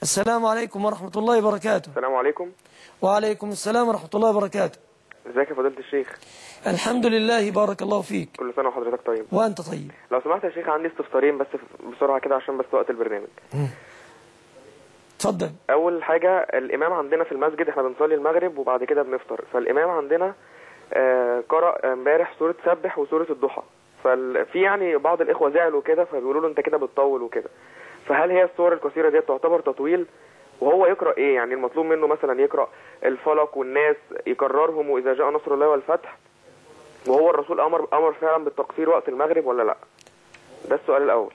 السلام عليكم ورحمة الله وبركاته. السلام عليكم. وعليكم السلام ورحمة الله وبركاته. ازيك يا فضيلة الشيخ؟ الحمد لله، بارك الله فيك. كل سنة وحضرتك طيب. وأنت طيب. لو سمحت يا شيخ، عندي استفسارين بس بسرعة كده عشان بس وقت البرنامج. اتفضل. أول حاجة، الإمام عندنا في المسجد احنا بنصلي المغرب وبعد كده بنفطر، فالإمام عندنا قرأ امبارح سورة سبح وسورة الضحى، ففي يعني بعض الإخوة زعلوا كده فبيقولوا له أنت كده بتطول وكده، فهل هي السور القصيرة دي تعتبر تطويل؟ وهو يقرأ إيه؟ يعني المطلوب منه مثلا يقرأ الفلق والناس يكررهم وإذا جاء نصر الله والفتح، وهو الرسول أمر فعلا بالتقصير وقت المغرب ولا لا؟ ده السؤال الأول.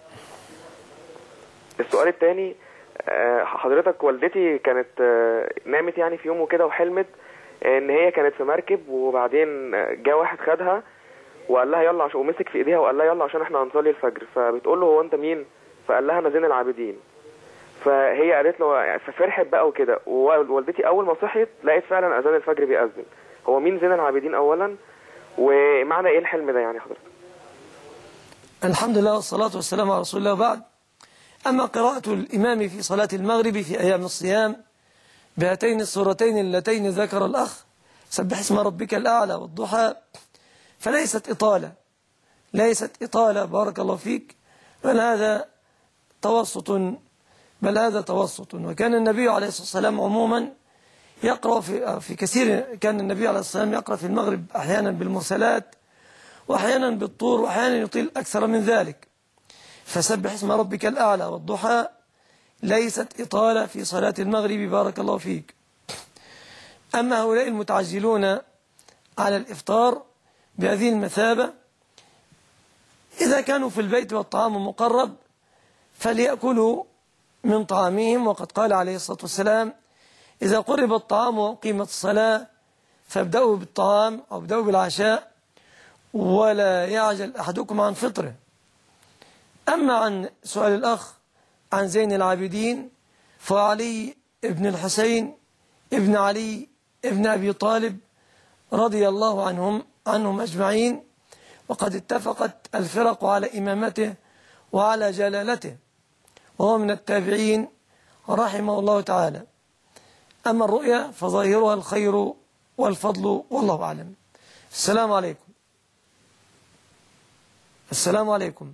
السؤال الثاني، حضرتك والدتي كانت نامت يعني في يوم وكده وحلمت ان هي كانت في مركب وبعدين جاء واحد خدها وقال لها يلا عشان، ومسك في ايديها وقال لها يلا عشان احنا هنصلي الفجر، فبتقول له هو انت مين؟ فقال لها انا زين العابدين. فهي قالت له، ففرحت بقى وكده، ووالدتي اول ما صحيت لقيت فعلا اذان الفجر بيأذن. هو مين زين العابدين اولا؟ ومعنى ايه الحلم ده يعني حضرتك؟ الحمد لله والصلاة والسلام على رسول الله. وبعد، أما قراءة الإمام في صلاة المغرب في أيام الصيام بهاتين السورتين اللتين ذكر الأخ، سبح اسم ربك الأعلى والضحى، فليست إطالة، ليست إطالة بارك الله فيك، بل هذا توسط. وكان النبي عليه الصلاة والسلام عموما يقرأ في كثير، كان النبي عليه الصلاة والسلام يقرأ في المغرب أحيانا بالمرسلات وأحيانا بالطور وأحيانا يطيل أكثر من ذلك. فسبح اسم ربك الأعلى والضحى ليست إطالة في صلاة المغرب بارك الله فيك. أما هؤلاء المتعجلون على الإفطار بهذه المثابة، إذا كانوا في البيت والطعام مقرب فليأكلوا من طعامهم، وقد قال عليه الصلاة والسلام إذا قرب الطعام وقيمت الصلاة فابدأوا بالطعام أو ابدأوا بالعشاء ولا يعجل أحدكم عن فطره. أما عن سؤال الأخ عن زين العابدين، فعلي ابن الحسين ابن علي ابن أبي طالب رضي الله عنهم أجمعين، وقد اتفقت الفرق على إمامته وعلى جلالته، وهو من التابعين رحمه الله تعالى. أما الرؤيا فظاهرها الخير والفضل والله أعلم. السلام عليكم. السلام عليكم.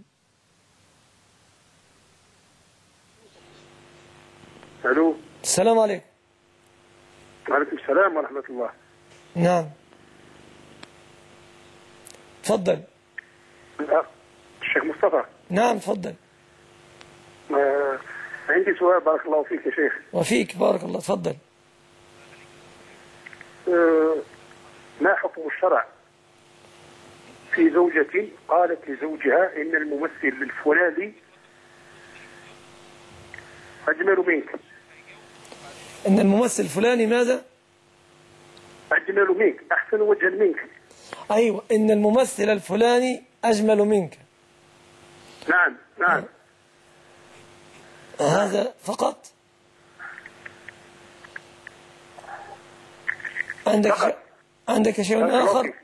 الو. السلام عليكم. وعليكم السلام ورحمة الله. نعم تفضل. الشيخ مصطفى. نعم تفضل. عندي سؤال بارك الله فيك يا شيخ. وفيك بارك الله، تفضل. ما حكم الشرع في زوجة قالت لزوجها إن الممثل الفلاني أجمل منك؟ إن الممثل الفلاني ماذا؟ أجمل منك، أحسن وجها منك. أيوة، إن الممثل الفلاني أجمل منك. نعم نعم. هذا فقط؟ عندك شيء آخر؟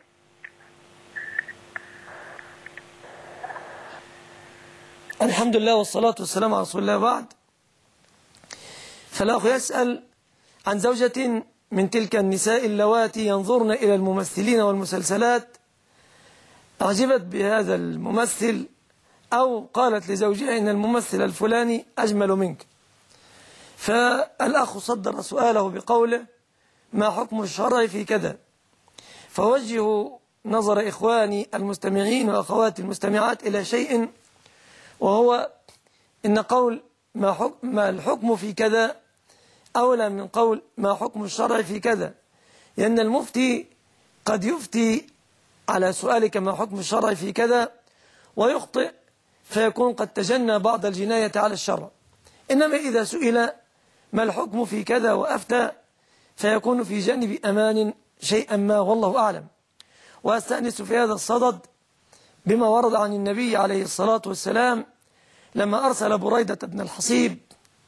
الحمد لله والصلاة والسلام على رسول الله. بعد، فالأخ يسأل عن زوجة من تلك النساء اللواتي ينظرن إلى الممثلين والمسلسلات، أعجبت بهذا الممثل أو قالت لزوجها إن الممثل الفلاني أجمل منك. فالأخ صدر سؤاله بقوله ما حكم الشرع في كذا؟ فوجه نظر إخواني المستمعين وأخواتي المستمعات إلى شيء، وهو إن قول ما الحكم في كذا أولى من قول ما حكم الشرع في كذا، لأن المفتي قد يفتي على سؤالك ما حكم الشرع في كذا ويخطئ فيكون قد تجنى بعض الجناية على الشرع. إنما إذا سئل ما الحكم في كذا وأفتى فيكون في جانب أمان شيئا ما، والله أعلم. وأستأنس في هذا الصدد بما ورد عن النبي عليه الصلاة والسلام لما أرسل بريدة بن الحصيب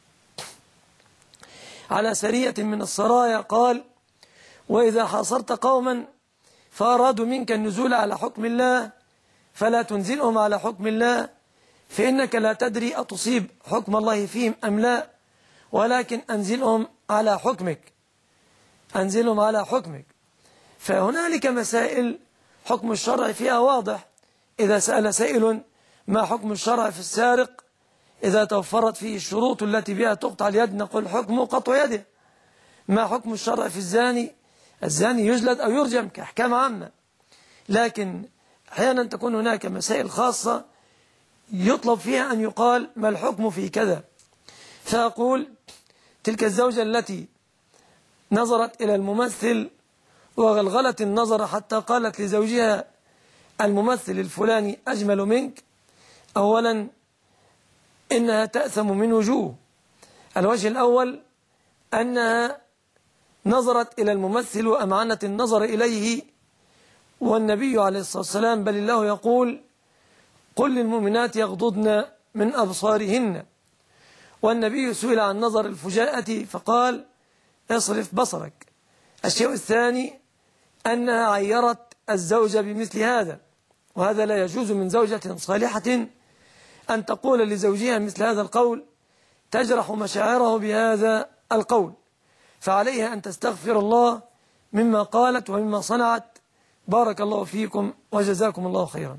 على سرية من السرايا قال وإذا حاصرت قوما فأرادوا منك النزول على حكم الله فلا تنزلهم على حكم الله، فإنك لا تدري أتصيب حكم الله فيهم أم لا، ولكن أنزلهم على حكمك، أنزلهم على حكمك. فهنالك مسائل حكم الشرع فيها واضح. إذا سأل سائل ما حكم الشرع في السارق إذا توفرت فيه الشروط التي بها تقطع اليد، نقول حكمه قطع يده. ما حكم الشرع في الزاني؟ الزاني يجلد أو يرجم كأحكام عامة. لكن أحيانا تكون هناك مسائل خاصة يطلب فيها أن يقال ما الحكم في كذا. فأقول تلك الزوجة التي نظرت إلى الممثل وغلغلت النظر حتى قالت لزوجها الممثل الفلاني أجمل منك، أولا إنها تأثم من وجوه. الوجه الأول أنها نظرت إلى الممثل وأمعنت النظر إليه، والنبي عليه الصلاة والسلام بل الله يقول قل للمؤمنات يغضضن من أبصارهن، والنبي سئل عن نظر الفجاءة فقال اصرف بصرك. الشيء الثاني أنها عيرت الزوجة بمثل هذا، وهذا لا يجوز من زوجة صالحة أن تقول لزوجها مثل هذا القول تجرح مشاعره بهذا القول، فعليها أن تستغفر الله مما قالت ومما صنعت. بارك الله فيكم وجزاكم الله خيرا.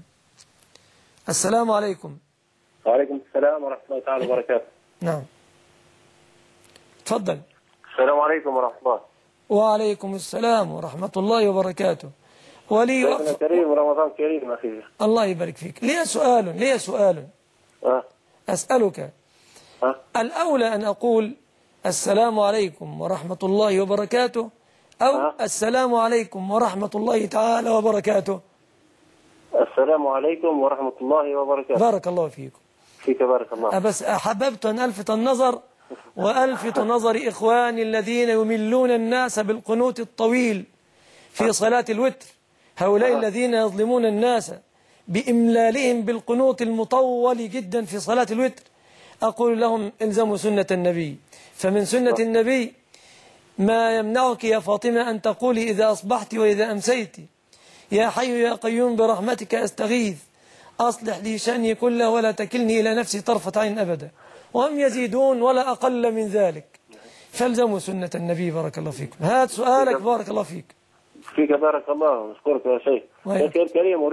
السلام عليكم. وعليكم السلام ورحمة الله تعالى وبركاته. نعم تفضل. السلام عليكم ورحمة الله. وعليكم السلام ورحمة الله وبركاته. ولي كريم ورمضان كريم أخي. الله يبارك فيك. لي سؤال أسألك. الأولى أن أقول السلام عليكم ورحمة الله وبركاته أو السلام عليكم ورحمة الله تعالى وبركاته؟ السلام عليكم ورحمة الله وبركاته. بارك الله فيكم. فيك بارك الله. بس أحببت أن ألفت النظر وألفت نظر إخواني الذين يملون الناس بالقنوت الطويل في صلاة الوتر، هؤلاء الذين يظلمون الناس بإملالهم بالقنوت المطول جدا في صلاة الوتر. أقول لهم الزموا سنة النبي، فمن سنة النبي ما يمنعك يا فاطمة أن تقولي إذا أصبحت وإذا أمسيت يا حي يا قيوم برحمتك أستغيث أصلح لي شأني كله ولا تكلني إلى نفسي طرفة عين أبدا، وهم يزيدون ولا أقل من ذلك. فالزموا سنة النبي. بارك الله فيكم. هات سؤالك. بارك الله فيك. فيك بارك الله. أشكرك يا شيخ. أخي الكريم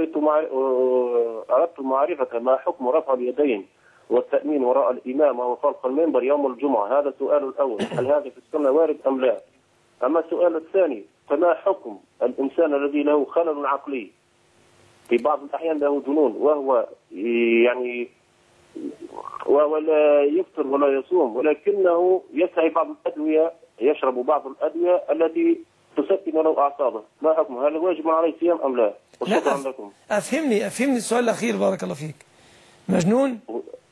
أردت معرفة ما حكم رفع اليدين والتأمين وراء الإمام وخلف المنبر يوم الجمعة. هذا السؤال الأول، هل هذا في السنة وارد أم لا؟ أما السؤال الثاني، فما حكم الإنسان الذي له خلل عقلي في بعض الأحيان له جنون وهو يعني ولا يفطر ولا يصوم ولكنه يسعي بعض الأدوية، يشرب بعض الأدوية التي تسكن له أعصابه، ما حكمه؟ هل واجب عليه الصيام أم لا؟ وشكرا لكم. أفهمني السؤال الأخير. بارك الله فيك. مجنون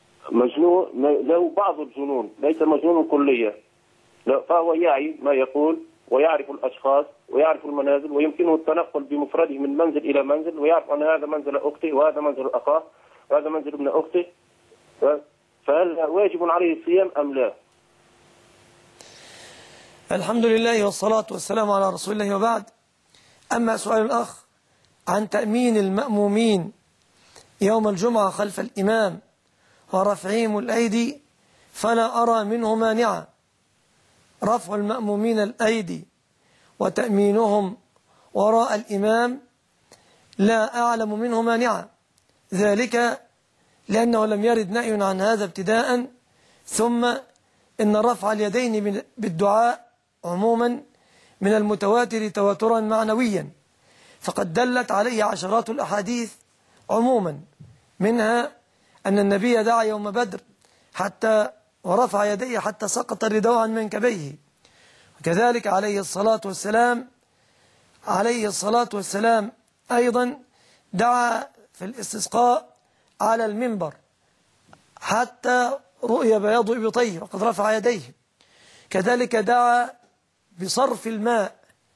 له بعض الجنون، ليس مجنون كلية، فهو يعي ما يقول ويعرف الأشخاص ويعرف المنازل ويمكنه التنقل بمفرده من منزل إلى منزل، ويعرف أن هذا منزل أختي وهذا منزل أخاه وهذا منزل ابن أختي، فهل واجب عليه الصيام أم لا؟ الحمد لله والصلاة والسلام على رسول الله، وبعد. أما سؤال الأخ عن تأمين المأمومين يوم الجمعة خلف الإمام ورفعهم الأيدي فلا أرى منه مانعا. رفع المأمومين الأيدي وتأمينهم وراء الإمام لا أعلم منه مانعا، ذلك لأنه لم يرد نهي عن هذا ابتداء، ثم إن رفع اليدين بالدعاء عموما من المتواتر تواترا معنويا، فقد دلت عليه عشرات الأحاديث عموما، منها أن النبي دعا يوم بدر حتى ورفع يديه حتى سقط الرداء عن منكبيه، وكذلك عليه الصلاة والسلام أيضا دعا في الاستسقاء على المنبر حتى رؤي بياض إبطيه وقد رفع يديه. كذلك دعا بصرف الماء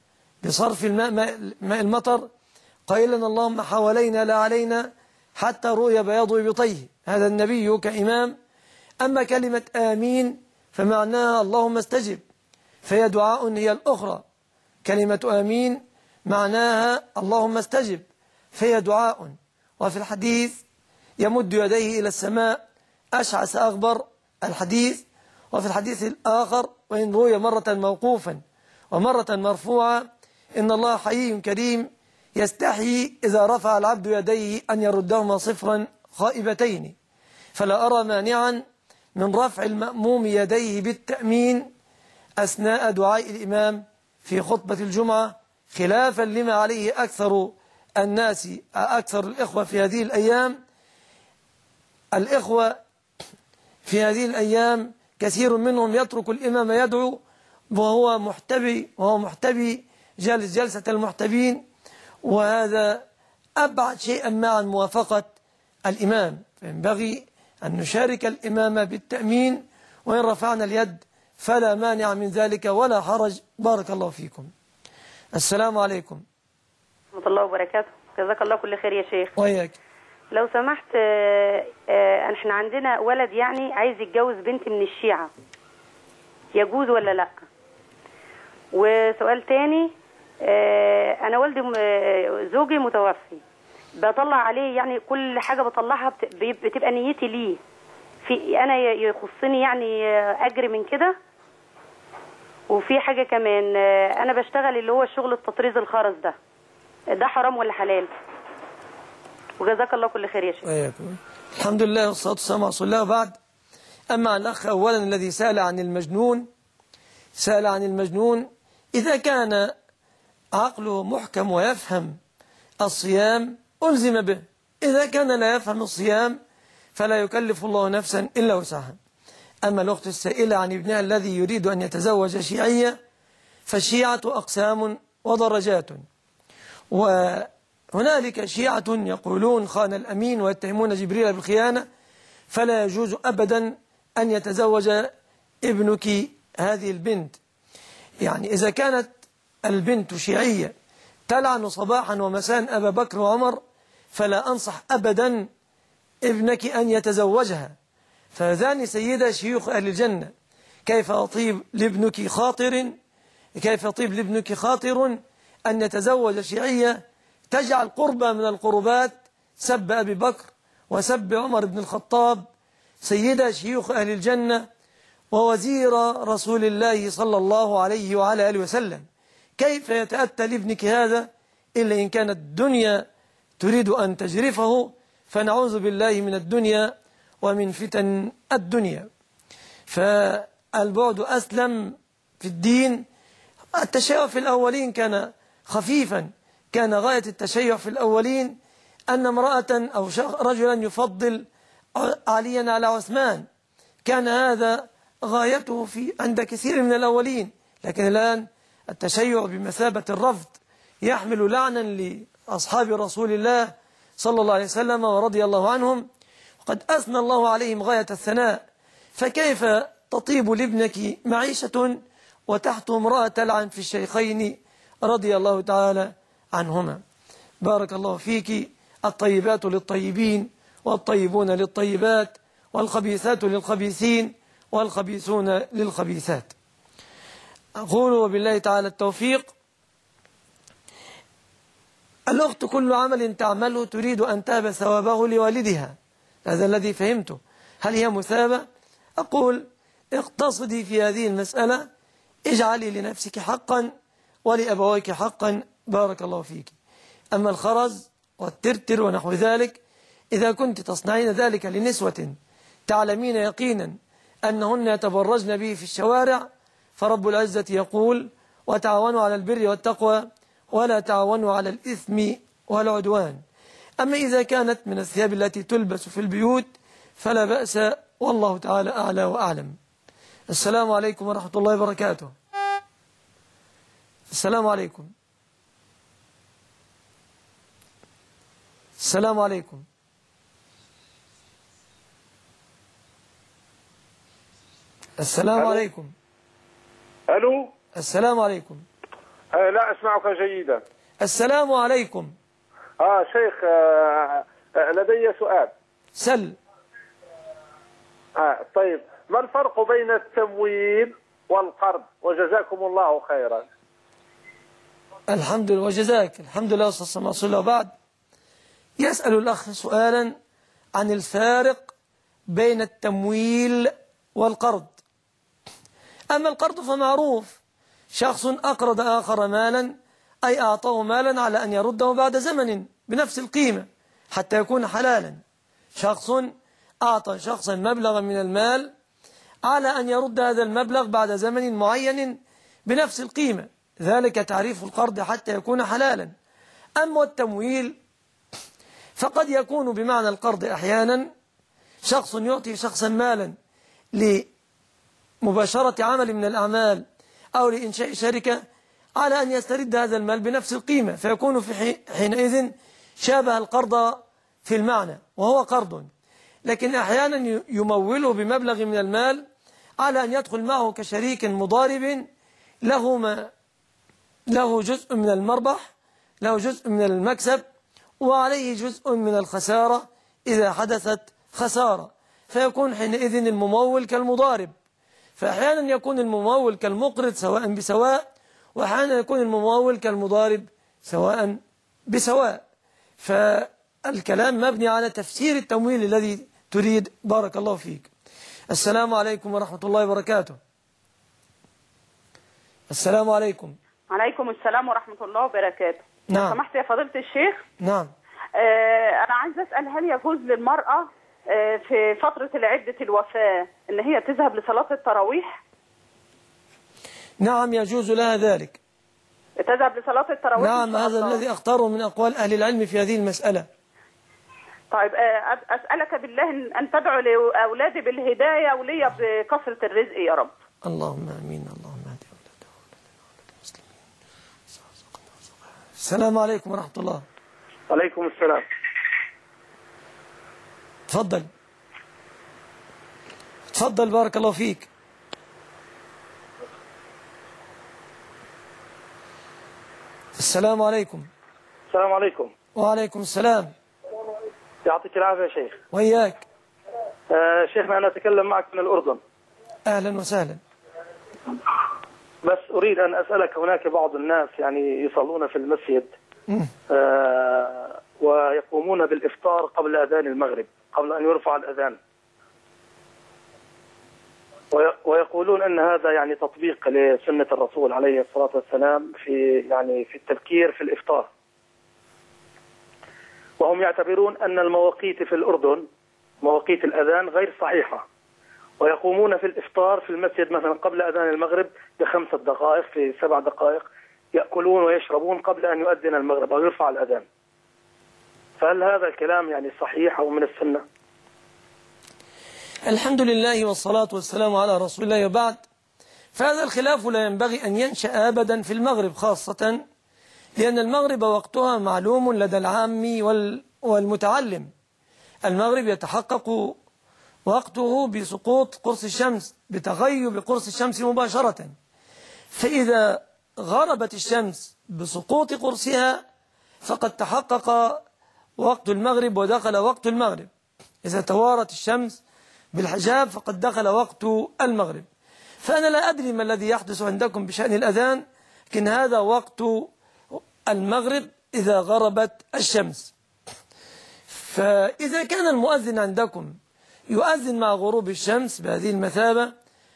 ماء المطر قائلا اللهم حوالينا لا علينا حتى رؤي بياض إبطيه. هذا النبي كإمام. أما كلمة آمين فمعناها اللهم استجب، فهي دعاء هي الأخرى. كلمة آمين معناها اللهم استجب، فهي دعاء. وفي الحديث يمد يديه إلى السماء أشعث أغبر الحديث، وفي الحديث الآخر وإن روي مرة موقوفا ومرة مرفوعا إن الله حي كريم يستحي إذا رفع العبد يديه أن يردهما صفرا خائبتين، فلا أرى مانعا من رفع المأموم يديه بالتأمين أثناء دعاء الإمام في خطبة الجمعة، خلافا لما عليه أكثر الإخوة في هذه الأيام. الإخوة في هذه الأيام كثير منهم يترك الإمام يدعو وهو محتبي جالس جلسة المحتبين، وهذا أبعد شيئا عن موافقة الإمام. فينبغي أن نشارك الإمام بالتأمين، وإن رفعنا اليد فلا مانع من ذلك ولا حرج. بارك الله فيكم. السلام عليكم ورحمة الله وبركاته. جزاك الله كل خير يا شيخ. وياك. لو سمحت، احنا عندنا ولد يعني عايز يتجوز بنت من الشيعة، يجوز ولا لا؟ وسؤال تاني، انا والدي زوجي متوفي، بطلع عليه يعني كل حاجة بطلعها بتبقى نيتي ليه، في انا يخصني يعني اجر من كده. وفي حاجة كمان، انا بشتغل اللي هو الشغل التطريز الخرز ده حرام ولا حلال؟ وجزاك الله كل خير يا شيخ. وياكم. الحمد لله والصلاة والسلام على رسول الله. بعد، أما الأخ أولا الذي سأل عن المجنون، إذا كان عقله محكم ويفهم الصيام ألزم به، إذا كان لا يفهم الصيام فلا يكلف الله نفسا إلا وسعها. أما الأخت السائلة عن ابنها الذي يريد أن يتزوج شيعية، فالشيعة أقسام ودرجات، وهنالك شيعة يقولون خان الأمين ويتهمون جبريل بالخيانة، فلا يجوز أبدا أن يتزوج ابنك هذه البنت. يعني إذا كانت البنت شيعية تلعن صباحا ومساء أبا بكر وعمر، فلا أنصح أبدا ابنك أن يتزوجها، فهذان سيدا شيوخ أهل الجنة. كيف يطيب لابنك خاطر أن يتزوج شيعية تجعل قربة من القربات سب أبي بكر وسب عمر بن الخطاب، سيدا شيوخ أهل الجنة ووزير رسول الله صلى الله عليه وعلى آله وسلم. كيف يتأتى لابنك هذا إلا إن كانت الدنيا تريد أن تجرفه، فنعوذ بالله من الدنيا ومن فتن الدنيا. فالبعد أسلم في الدين. التشيع في الأولين كان خفيفا، كان غاية التشيع في الأولين أن امرأة أو رجلا يفضل عليا على عثمان، كان هذا غايته عند كثير من الأولين. لكن الآن التشيع بمثابة الرفض يحمل لعنا لأصحاب رسول الله صلى الله عليه وسلم ورضي الله عنهم، وقد أثنى الله عليهم غاية الثناء. فكيف تطيب لابنك معيشة وتحت امرأة تلعن في الشيخين رضي الله تعالى عنهما؟ بارك الله فيك. الطيبات للطيبين والطيبون للطيبات والخبيثات للخبيثين والخبيثون للخبيثات. أقول وبالله تعالى التوفيق. الأخت كل عمل تعمله تريد أن تهب ثوابه لوالدها، هذا الذي فهمته. هل هي مثابة؟ أقول اقتصدي في هذه المسألة، اجعلي لنفسك حقا ولأبويك حقا. بارك الله فيك. أما الخرز والترتر ونحو ذلك، إذا كنت تصنعين ذلك لنسوة تعلمين يقينا أنهن يتبرجن به في الشوارع، فرب العزة يقول وتعاونوا على البر والتقوى ولا تعاونوا على الإثم والعدوان. أما إذا كانت من الثياب التي تلبس في البيوت فلا بأس، والله تعالى أعلى وأعلم. السلام عليكم ورحمة الله وبركاته. السلام عليكم. السلام عليكم. السلام عليكم. ألو. السلام عليكم. لا أسمعك جيدا. السلام عليكم. شيخ، لدي سؤال. سل. طيب، ما الفرق بين التمويل والقرض؟ وجزاكم الله خيرا. الحمد لله وجزاك. الحمد لله والصلاة والسلام. وبعد، يسأل الأخ سؤالا عن الفارق بين التمويل والقرض. أما القرض فمعروف، شخص أقرض آخر مالا أي أعطاه مالا على أن يرده بعد زمن بنفس القيمة حتى يكون حلالا. شخص أعطى شخصا مبلغا من المال على أن يرد هذا المبلغ بعد زمن معين بنفس القيمة، ذلك تعريف القرض حتى يكون حلالا. أما التمويل فقد يكون بمعنى القرض أحيانا شخص يعطي شخصا مالا لمباشرة عمل من الأعمال أو لإنشاء شركة على أن يسترد هذا المال بنفس القيمة، فيكون في حينئذ شابه القرض في المعنى وهو قرض. لكن أحيانا يموله بمبلغ من المال على أن يدخل معه كشريك مضارب له جزء من المربح، له جزء من المكسب، وعليه جزء من الخسارة إذا حدثت خسارة، فيكون حينئذ الممول كالمضارب. فأحيانا يكون الممول كالمقرض سواء بسواء، وأحيانا يكون الممول كالمضارب سواء بسواء. فالكلام مبني على تفسير التمويل الذي تريد. بارك الله فيك. السلام عليكم ورحمة الله وبركاته. السلام عليكم. عليكم السلام ورحمة الله وبركاته. نعم. سمحت يا فضيلة الشيخ. نعم. أنا عايز أسأل، هل يجوز للمرأة في فترة عدة الوفاة إن هي تذهب لصلاة التراويح؟ نعم يجوز لها ذلك. تذهب لصلاة التراويح؟ نعم، هذا الذي أختاره من أقوال أهل العلم في هذه المسألة. طيب أسألك بالله أن تدعو لأولادي بالهداية ولي بكثرة الرزق يا رب. اللهم آمين. اللهم اهد أولادنا وأولاد المسلمين. السلام عليكم ورحمة الله. عليكم السلام. تفضل تفضل بارك الله فيك. السلام عليكم. السلام عليكم. وعليكم السلام. يعطيك العافية يا شيخ. وإياك. شيخنا أنا أتكلم معك من الأردن. أهلا وسهلا. بس أريد أن أسألك، هناك بعض الناس يعني يصلون في المسجد ويقومون بالإفطار قبل أذان المغرب، قبل أن يرفع الأذان، ويقولون أن هذا يعني تطبيق لسنة الرسول عليه الصلاة والسلام في التبكير في الإفطار. وهم يعتبرون أن المواقيت في الأردن مواقيت الأذان غير صحيحة، ويقومون في الإفطار في المسجد مثلا قبل أذان المغرب ب5 دقائق، في 7 دقائق يأكلون ويشربون قبل أن يؤذن المغرب أو يرفع الأذان. فهل هذا الكلام يعني صحيح أو من السنة؟ الحمد لله والصلاة والسلام على رسول الله، وبعد. فهذا الخلاف لا ينبغي أن ينشأ أبدا في المغرب خاصة، لأن المغرب وقتها معلوم لدى العام والمتعلم. المغرب يتحقق وقته بسقوط قرص الشمس، بتغيب قرص الشمس مباشرة. فإذا غربت الشمس بسقوط قرصها فقد تحقق وقت المغرب ودخل وقت المغرب. إذا توارت الشمس بالحجاب فقد دخل وقت المغرب. فأنا لا أدري ما الذي يحدث عندكم بشأن الأذان، لكن هذا وقت المغرب إذا غربت الشمس. فإذا كان المؤذن عندكم يؤذن مع غروب الشمس بهذه المثابة،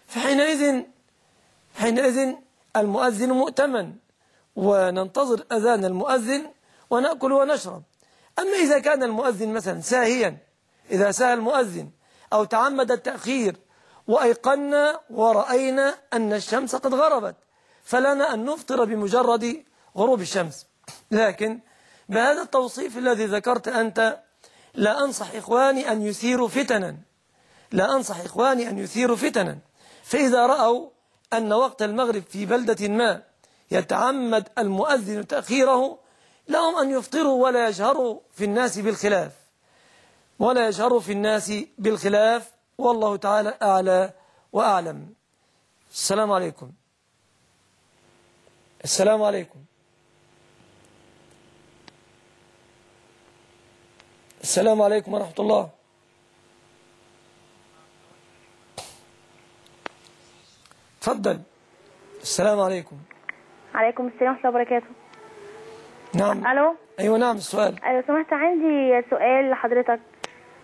فحينئذ المؤذن مؤتمن، وننتظر أذان المؤذن ونأكل ونشرب. أما إذا كان المؤذن مثلا ساهيا، إذا ساهى المؤذن أو تعمد التأخير وأيقنا ورأينا أن الشمس قد غربت، فلنا أن نفطر بمجرد غروب الشمس. لكن بهذا التوصيف الذي ذكرت أنت لا أنصح إخواني أن يثيروا فتنا، لا أنصح إخواني أن يثيروا فتنا. فإذا رأوا أن وقت المغرب في بلدة ما يتعمد المؤذن تأخيره، لهم أن يفطروا ولا يجهروا في الناس بالخلاف، ولا يجهروا في الناس بالخلاف، والله تعالى أعلى وأعلم. السلام عليكم. السلام عليكم. السلام عليكم ورحمة الله. تفضل. السلام عليكم. عليكم السلام ورحمة الله وبركاته. نعم. ألو. أيوة نعم، السؤال. أيوة سمحت، عندي سؤال لحضرتك.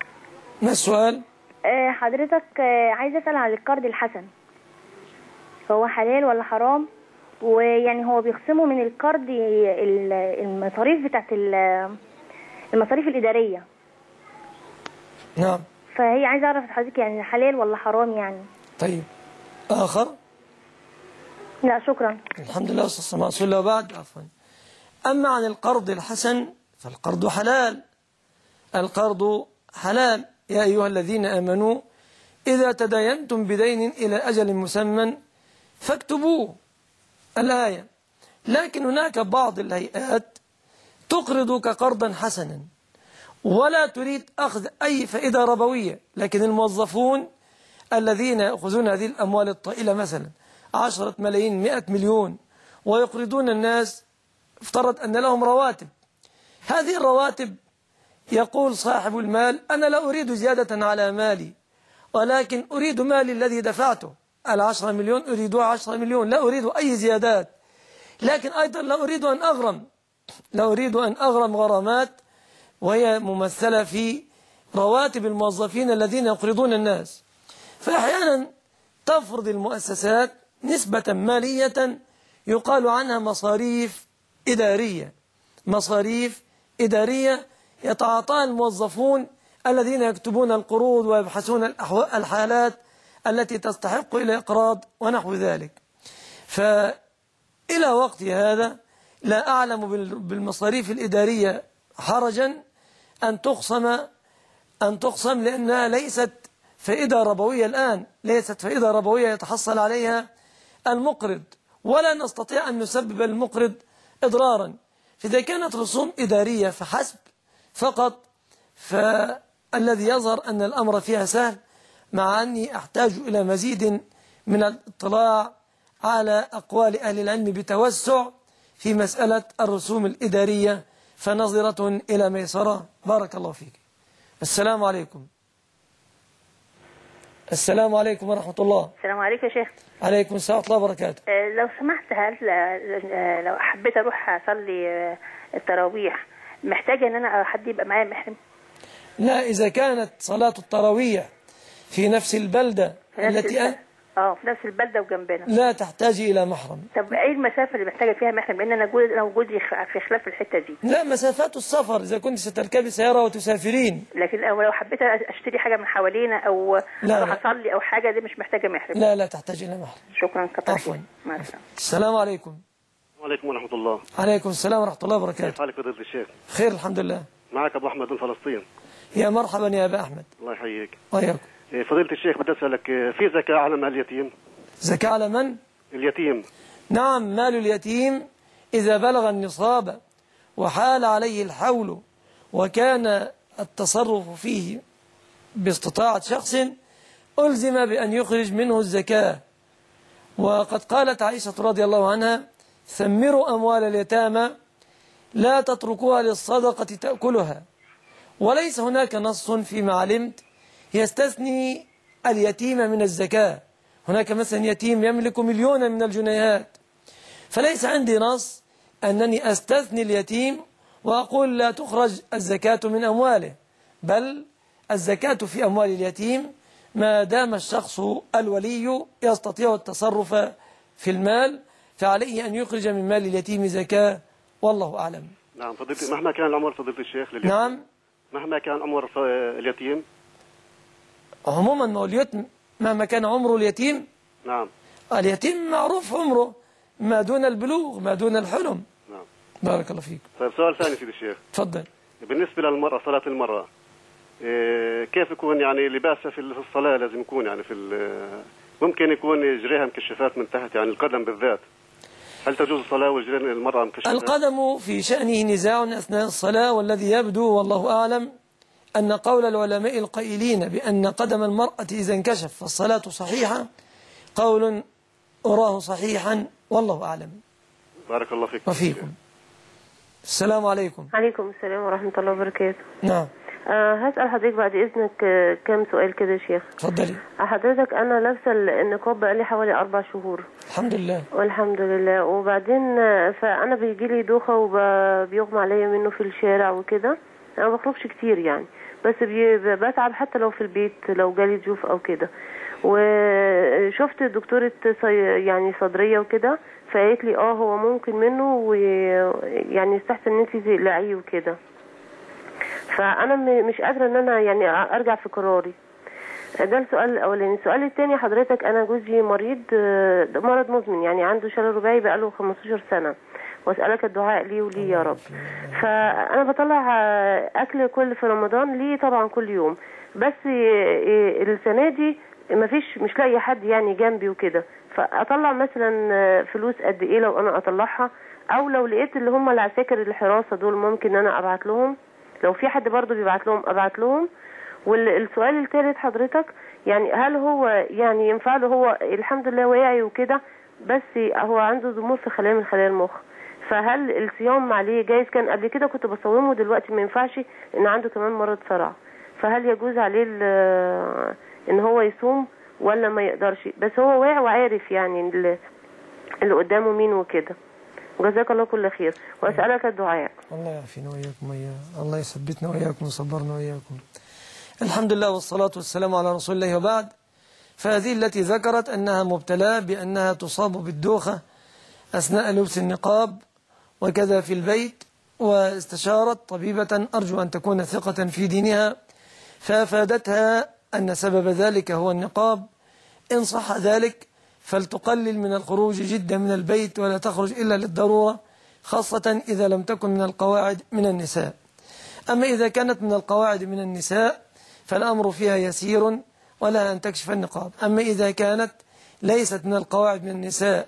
ما السؤال؟ حضرتك عايز أسأل عن القرض الحسن. فهو حلال ولا حرام؟ ويعني هو بيخصموا من القرض المصاريف بتاعت المصاريف الإدارية. نعم. فهي عايزة أعرف حضرتك يعني حلال ولا حرام يعني. طيب آخر؟ لا شكرا. الحمد لله والصلاة والسلام على رسول الله وبعد. عفوا. أما عن القرض الحسن فالقرض حلال. القرض حلال. يا أيها الذين آمنوا إذا تداينتم بدين إلى أجل مسمى فاكتبوه، الآية. لكن هناك بعض الهيئات تقرضك قرضا حسنا ولا تريد أخذ أي فائدة ربوية، لكن الموظفون الذين يأخذون هذه الأموال الطائلة مثلا 10 ملايين 100 مليون ويقرضون الناس، افترض أن لهم رواتب. هذه الرواتب يقول صاحب المال أنا لا أريد زيادة على مالي، ولكن أريد مالي الذي دفعته 10 مليون أريدها 10 مليون، لا أريد أي زيادات. لكن أيضا لا أريد أن أغرم غرامات وهي ممثلة في رواتب الموظفين الذين يقرضون الناس. فأحيانا تفرض المؤسسات نسبة مالية يقال عنها مصاريف إدارية يتعاطاها الموظفون الذين يكتبون القروض ويبحثون الحالات التي تستحق إلى إقراض ونحو ذلك. فإلى وقت هذا لا أعلم بالمصاريف الإدارية حرجا أن تقسم لأنها ليست فائدة ربوية الآن، ليست فائدة ربوية يتحصل عليها المقرض، ولا نستطيع أن نسبب المقرض إضرارا. فإذا كانت رسوم إدارية فحسب فقط، فالذي يظهر أن الأمر فيها سهل، مع أني أحتاج إلى مزيد من الاطلاع على أقوال أهل العلم بتوسع في مسألة الرسوم الإدارية، فنظرة إلى ميسرة. بارك الله فيك. السلام عليكم. السلام عليكم ورحمة الله. السلام عليكم يا شيخ. عليكم السلام ورحمة الله وبركاته. لو سمحت، هل لو حبيت أروح أصلي التراويح محتاجة أن أنا حد يبقى معايا محرم؟ لا، إذا كانت صلاة التراويح في نفس البلدة في نفس البلدة وجنبنا لا تحتاج إلى محرم. طب أي المسافة اللي محتاجة فيها محرم؟ لأن أنا وجودي في خلاف الحتة دي. لا، مسافات السفر إذا كنت ستركبي سيارة وتسافرين. لكن لو حبيت أشتري حاجة من حوالينا أو أروح أصلي أو حاجة، دي مش محتاجة محرم. لا تحتاج إلى محرم. شكرا كتير. عفوا. السلام عليكم. وعليكم ورحمة الله. عليكم السلام ورحمة الله وبركاته. كيف حالك فضيلة الشيخ؟ خير الحمد لله. معك أبو أحمد من فلسطين. يا مرحبا يا أبا أحمد. الله يحييك. وياكم. فضيلة الشيخ بدي أسألك، في زكاة على مال اليتيم؟ زكاة على من؟ اليتيم. نعم، مال اليتيم إذا بلغ النصاب وحال عليه الحول وكان التصرف فيه باستطاعة شخص ألزم بأن يخرج منه الزكاة. وقد قالت عائشة رضي الله عنها: ثمروا أموال اليتامى لا تتركوها للصدقة تأكلها. وليس هناك نص فيما علمت يستثني اليتيم من الزكاة. هناك مثلا يتيم يملك مليونا من الجنيهات، فليس عندي نص أنني أستثني اليتيم وأقول لا تخرج الزكاة من أمواله، بل الزكاة في أموال اليتيم ما دام الشخص الولي يستطيع التصرف في المال، فعليه أن يخرج من مال اليتيم زكاة، والله أعلم. نعم فضيلة، مهما كان العمر فضيلة الشيخ لليتيم. نعم، مهما كان عمر اليتيم. عموما ما هو اليتيم مهما كان عمره اليتيم. نعم. اليتيم معروف عمره ما دون البلوغ، ما دون الحلم. نعم. بارك الله فيك. طيب سؤال ثاني سيدي الشيخ. تفضل. بالنسبة للمرأة، صلاة المرأة كيف يكون يعني لباسها في الصلاة؟ لازم يكون يعني ممكن يكون رجليها مكشفات من تحت، يعني القدم بالذات، هل تجوز الصلاة ورجلين المرأة مكشفات؟ القدم في شأنه نزاع أثناء الصلاة، والذي يبدو والله أعلم أن قول العلماء القائلين بأن قدم المرأة إذا انكشف فالصلاة صحيحة قول أراه صحيحا، والله أعلم. بارك الله فيك. وفيكم. السلام عليكم. عليكم السلام ورحمة الله وبركاته. نعم. هسأل حضرتك بعد إذنك كم سؤال كده يا شيخ. اتفضلي. حضرتك أنا لابسة النقاب بقالي حوالي 4 شهور. الحمد لله. والحمد لله. وبعدين فأنا بيجيلي دوخة وبيغمى عليا منه في الشارع وكده. أنا ما بخرجش كتير يعني، بس بتعب حتى لو في البيت، لو جالي ضيوف أو كده. وشفت دكتورة يعني صدرية وكده، فقالت لي هو ممكن منه، ويعني يستحسن ان انت تقلعيه وكده. فانا مش قادرة ان انا يعني ارجع في قراري. ده السؤال الاولاني. السؤال الثاني حضرتك، انا جوزي مريض مرض مزمن، يعني عنده شلل رباعي بقاله 15 سنة، واسألك الدعاء ليه وليه يا رب. فانا بطلع اكل في رمضان ليه طبعا كل يوم، بس السنة دي مش لاقي حد يعني جنبي وكده، فاطلع مثلا فلوس قد ايه لو انا اطلعها، او لو لقيت اللي هم العساكر الحراسة دول ممكن انا ابعت لهم، لو في حد برضو بيبعت لهم ابعت لهم. والسؤال الثالث حضرتك، يعني هل هو يعني ينفع له، هو الحمد لله واعي وكده، بس هو عنده ضمور في خلايا من خلايا المخ، فهل الصيام عليه جايز؟ كان قبل كده كنت بصومه، دلوقتي ما ينفعش لان عنده كمان مرض صرع، فهل يجوز عليه ان هو يصوم ولا ما يقدرش؟ بس هو واعي وعارف يعني اللي قدامه مين وكده. وجزاك الله كل خير، واسالك الدعاء. الله يعافينا واياكم وياه، الله يثبتنا واياكم ويصبرنا واياكم. الحمد لله والصلاة والسلام على رسول الله. وبعد، فهذه التي ذكرت أنها مبتلاه بأنها تصاب بالدوخة أثناء لبس النقاب وكذا في البيت، واستشارت طبيبة أرجو أن تكون ثقة في دينها، فأفادتها أن سبب ذلك هو النقاب. إن صح ذلك فلتقلل من الخروج جدا من البيت، ولا تخرج إلا للضرورة، خاصة إذا لم تكن من القواعد من النساء. أما إذا كانت من القواعد من النساء فالأمر فيها يسير، ولا أن تكشف النقاب. أما إذا كانت ليست من القواعد من النساء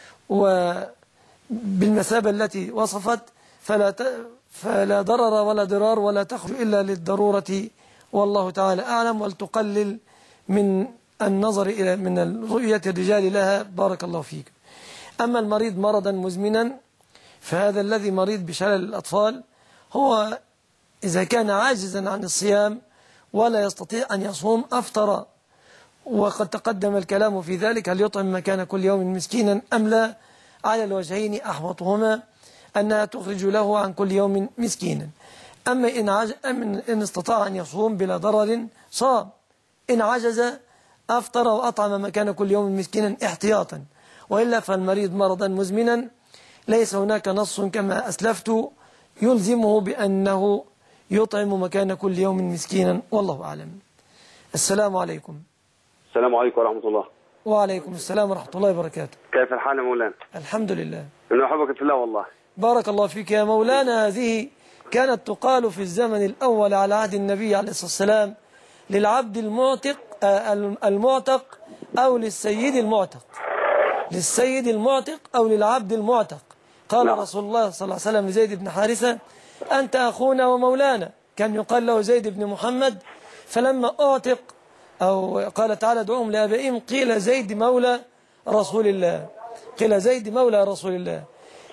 وبالمثابة التي وصفت فلا ضرر ولا ضرار، ولا تخرج إلا للضرورة، والله تعالى أعلم. ولتقلل من النظر إلى من رؤية الرجال لها، بارك الله فيك. أما المريض مرضا مزمنا، فهذا الذي مريض بشلل الأطفال هو إذا كان عاجزا عن الصيام ولا يستطيع أن يصوم أفطر، وقد تقدم الكلام في ذلك، هل يطعم مكان كل يوم مسكينا أم لا؟ على الوجهين أحوطهما أنها تخرج له عن كل يوم مسكينا. أما إن استطاع أن يصوم بلا ضرر صام، إن عجز أفطر وأطعم مكان كل يوم مسكينا احتياطا. وإلا فالمريض مرضا مزمنا ليس هناك نص كما أسلفت يلزمه بأنه يطعم مكان كل يوم مسكينا، والله أعلم. السلام عليكم. السلام عليكم ورحمة الله. وعليكم السلام ورحمة الله وبركاته. كيف الحال يا مولانا؟ الحمد لله. أنا أحبك في الله والله. بارك الله فيك يا مولانا. هذه كانت تقال في الزمن الأول على عهد النبي عليه الصلاة والسلام للعبد المعتق أو للسيد المعتق، للسيد المعتق أو للعبد المعتق. قال رسول الله صلى الله عليه وسلم لزيد بن حارثة: أنت أخونا ومولانا. كان يقال له زيد بن محمد، فلما أعتق أو قال تعالى ادعوهم لآبائهم قيل زيد مولى رسول الله، قيل زيد مولى رسول الله.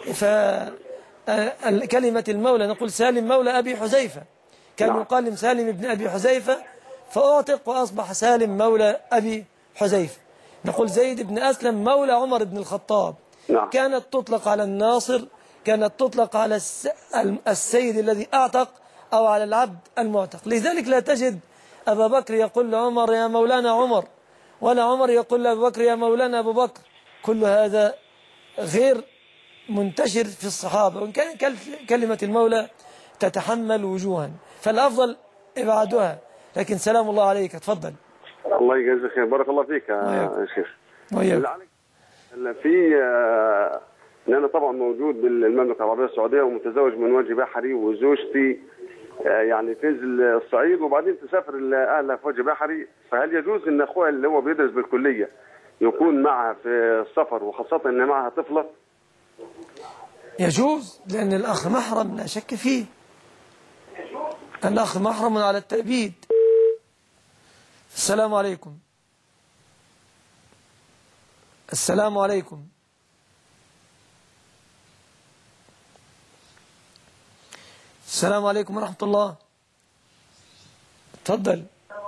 فكلمة المولى نقول سالم مولى أبي حذيفة، كان يقال سالم بن أبي حذيفة فأعتق وأصبح سالم مولى أبي حذيفة. نقول زيد بن أسلم مولى عمر بن الخطاب. كانت تطلق على الناصر، كانت تطلق على السيد الذي أعتق أو على العبد المعتق. لذلك لا تجد أبا بكر يقول لعمر يا مولانا عمر، ولا عمر يقول لأبو بكر يا مولانا أبو بكر. كل هذا غير منتشر في الصحابة، وإن كان كلمة المولى تتحمل وجوها، فالأفضل إبعادها. لكن سلام الله عليك، تفضل. الله يجزاك خير، بارك الله فيك يا شيخ. في ان انا طبعا موجود بالمملكه العربيه السعوديه ومتزوج من وجه بحري، وزوجتي يعني تنزل الصعيد وبعدين تسافر لاهلها في وجه بحري، فهل يجوز ان اخوها اللي هو بيدرس بالكليه يكون معها في السفر، وخاصه ان معها طفله؟ يجوز، لان الاخ محرم لا شك فيه، الاخ محرم على التأبيد. السلام عليكم. السلام عليكم. السلام عليكم ورحمة الله. تفضل.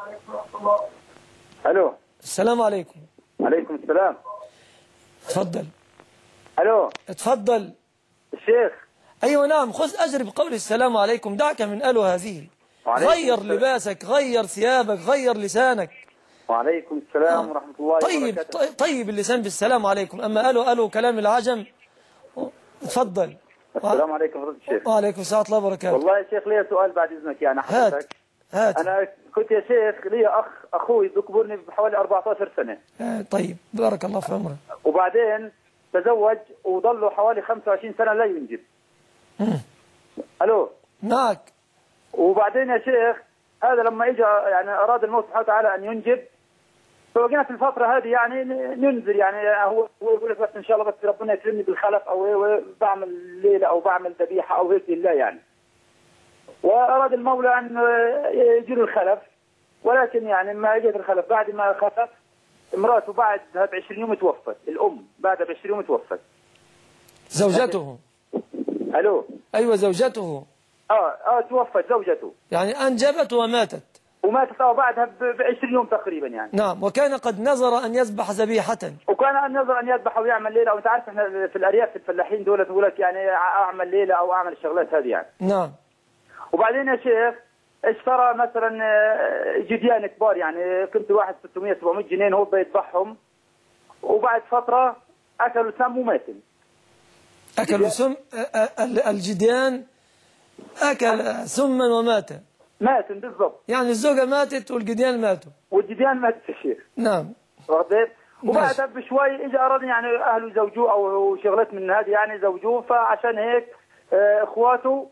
الو. السلام عليكم. عليكم السلام. تفضل. الو. تفضل. الشيخ. ايوه نعم، خذ اجر بقول السلام عليكم، دعك من الو هذه. غير لباسك، غير ثيابك، غير لسانك. وعليكم السلام ورحمة الله وبركاته. طيب اللسان بالسلام عليكم، أما قالوا كلام العجم. اتفضل. السلام عليكم فضيلة الشيخ. وعليكم السلام ورحمة الله وبركاته. والله يا شيخ لي سؤال بعد إذنك يعني حضرتك. هات. أنا كنت يا شيخ لي أخوي بيكبرني بحوالي 14 سنة. طيب بارك الله في عمره. وبعدين تزوج وضل له حوالي 25 سنة لا ينجب. ألو. معك. وبعدين يا شيخ هذا لما اجى يعني اراد المولى سبحانه وتعالى ان ينجب، فوجينا في الفتره هذه يعني ننزل يعني هو يقول لك بس ان شاء الله بس ربنا يكرمني بالخلف او بعمل ليله او بعمل ذبيحه او هيك لله يعني. واراد المولى ان يجي له الخلف، ولكن يعني ما اجت الخلف بعد ما خلف امراته بعد 20 يوم توفت، الام بعد 20 يوم توفت. زوجته. الو. ايوه زوجته. توفت زوجته. يعني انجبت وماتت. وماتت بعدها ب20 يوم تقريبا يعني. نعم. وكان قد نظر ان يذبح ذبيحه. وكان ان نظر ان يذبح ويعمل ليله، وانت عارف احنا في الارياف في الفلاحين دول يقول لك يعني اعمل ليله او اعمل الشغلات هذه يعني. نعم. وبعدين يا شيخ اشترى مثلا جديان كبار يعني كنت واحد 600 700 جنيه هو بيذبحهم، وبعد فتره اكلوا سم وماتوا. اكلوا سم الجديان اكل سما ومات. ماتوا بالضبط. يعني الزوجه ماتت والجديان ماتوا. والجديان ماتت يا شيخ. نعم. واخذت. وبعدها بشوي اجى اراد يعني اهله يزوجوه او شغلات من هذه يعني زوجوه، فعشان هيك اخواته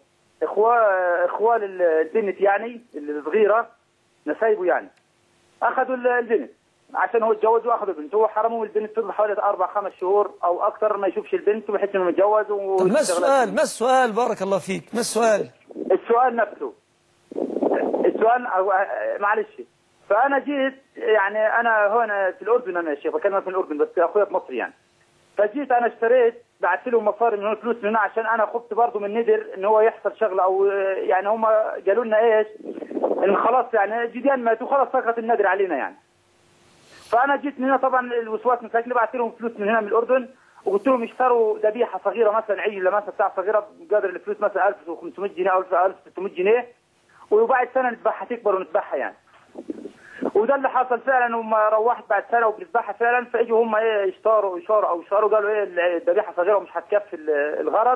اخوال البنت يعني الصغيره نسايبه يعني اخذوا البنت عشان هو اتجوز واخذوا البنت، هو حرموا البنت تطلع حوالي 4-5 شهور او اكثر ما يشوفش البنت وبحس انه متجوز. طب ما السؤال بارك الله فيك، ما السؤال؟ السؤال نفسه السؤال معلش. فانا جيت يعني انا هنا في الاردن، انا يا شيخ بكلمك من الاردن بس اخويا في مصر يعني. فجيت انا اشتريت بعثت له مصاري من هنا فلوس من هنا عشان انا خفت برضه من ندر ان هو يحصل شغله او يعني هم قالوا لنا ايش ان خلاص يعني جديان ماتوا خلاص سقط النذر علينا يعني. فانا جيت من هنا طبعا الوسواس مساكن بعثت لهم فلوس من هنا من الاردن وقلت لهم اشتروا ذبيحه صغيره مثلا عجله مثلا بتاع صغيره بقدر الفلوس مثلا 1500 جنيه او 1600 جنيه، وبعد سنه نذبحها تكبر ونذبحها يعني. وده اللي حصل فعلا. وما روحت بعد سنه وبنذبحها فعلا، فاجوا هم ايه اشتروا قالوا ايه الذبيحه صغيره ومش هتكفي الغرض،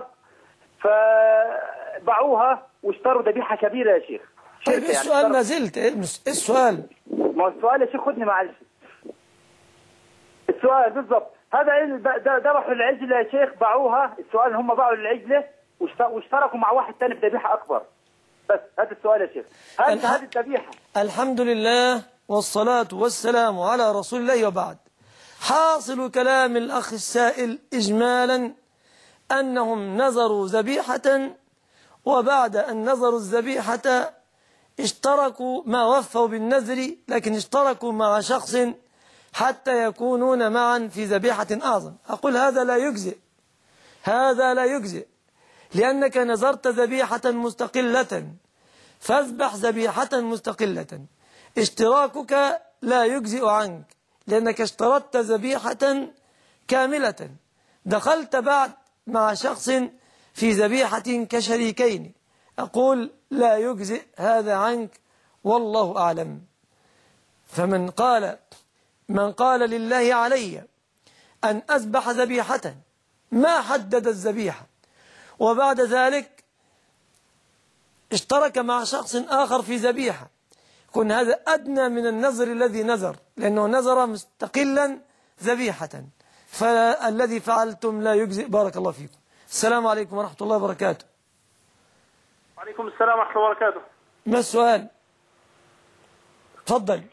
فباعوها واشتروا ذبيحه كبيره يا شيخ. طيب ايه السؤال؟ ما زلت ايه السؤال؟ ما السؤال يا شيخ خدني معلش. السؤال بالضبط هذا ايه ذبحوا العجله يا شيخ باعوها، السؤال ان هم باعوا العجله واشتركوا مع واحد ثاني بذبيحه اكبر. بس هذا السؤال يا شيخ. هذه الذبيحه. الحمد لله والصلاة والسلام على رسول الله وبعد. حاصل كلام الأخ السائل إجمالا أنهم نظروا ذبيحة، وبعد أن نظروا الذبيحة اشتركوا ما وفوا بالنذر، لكن اشتركوا مع شخص حتى يكونون معا في ذبيحة أعظم. أقول هذا لا يجزئ، هذا لا يجزئ، لأنك نذرت ذبيحة مستقلة فاذبح ذبيحة مستقلة. اشتراكك لا يجزئ عنك لأنك اشترطت ذبيحة كاملة، دخلت بعد مع شخص في ذبيحة كشريكين. أقول لا يجزئ هذا عنك والله أعلم. فمن قال لله علي أن أذبح ذبيحة ما حدد الذبيحة وبعد ذلك اشترك مع شخص آخر في ذبيحة، يكون هذا أدنى من النذر الذي نذر، لأنه نذر مستقلا ذبيحة. فالذي فعلتم لا يجزئ. بارك الله فيكم. السلام عليكم ورحمة الله وبركاته. وعليكم السلام ورحمة الله وبركاته. ما السؤال؟ تفضل.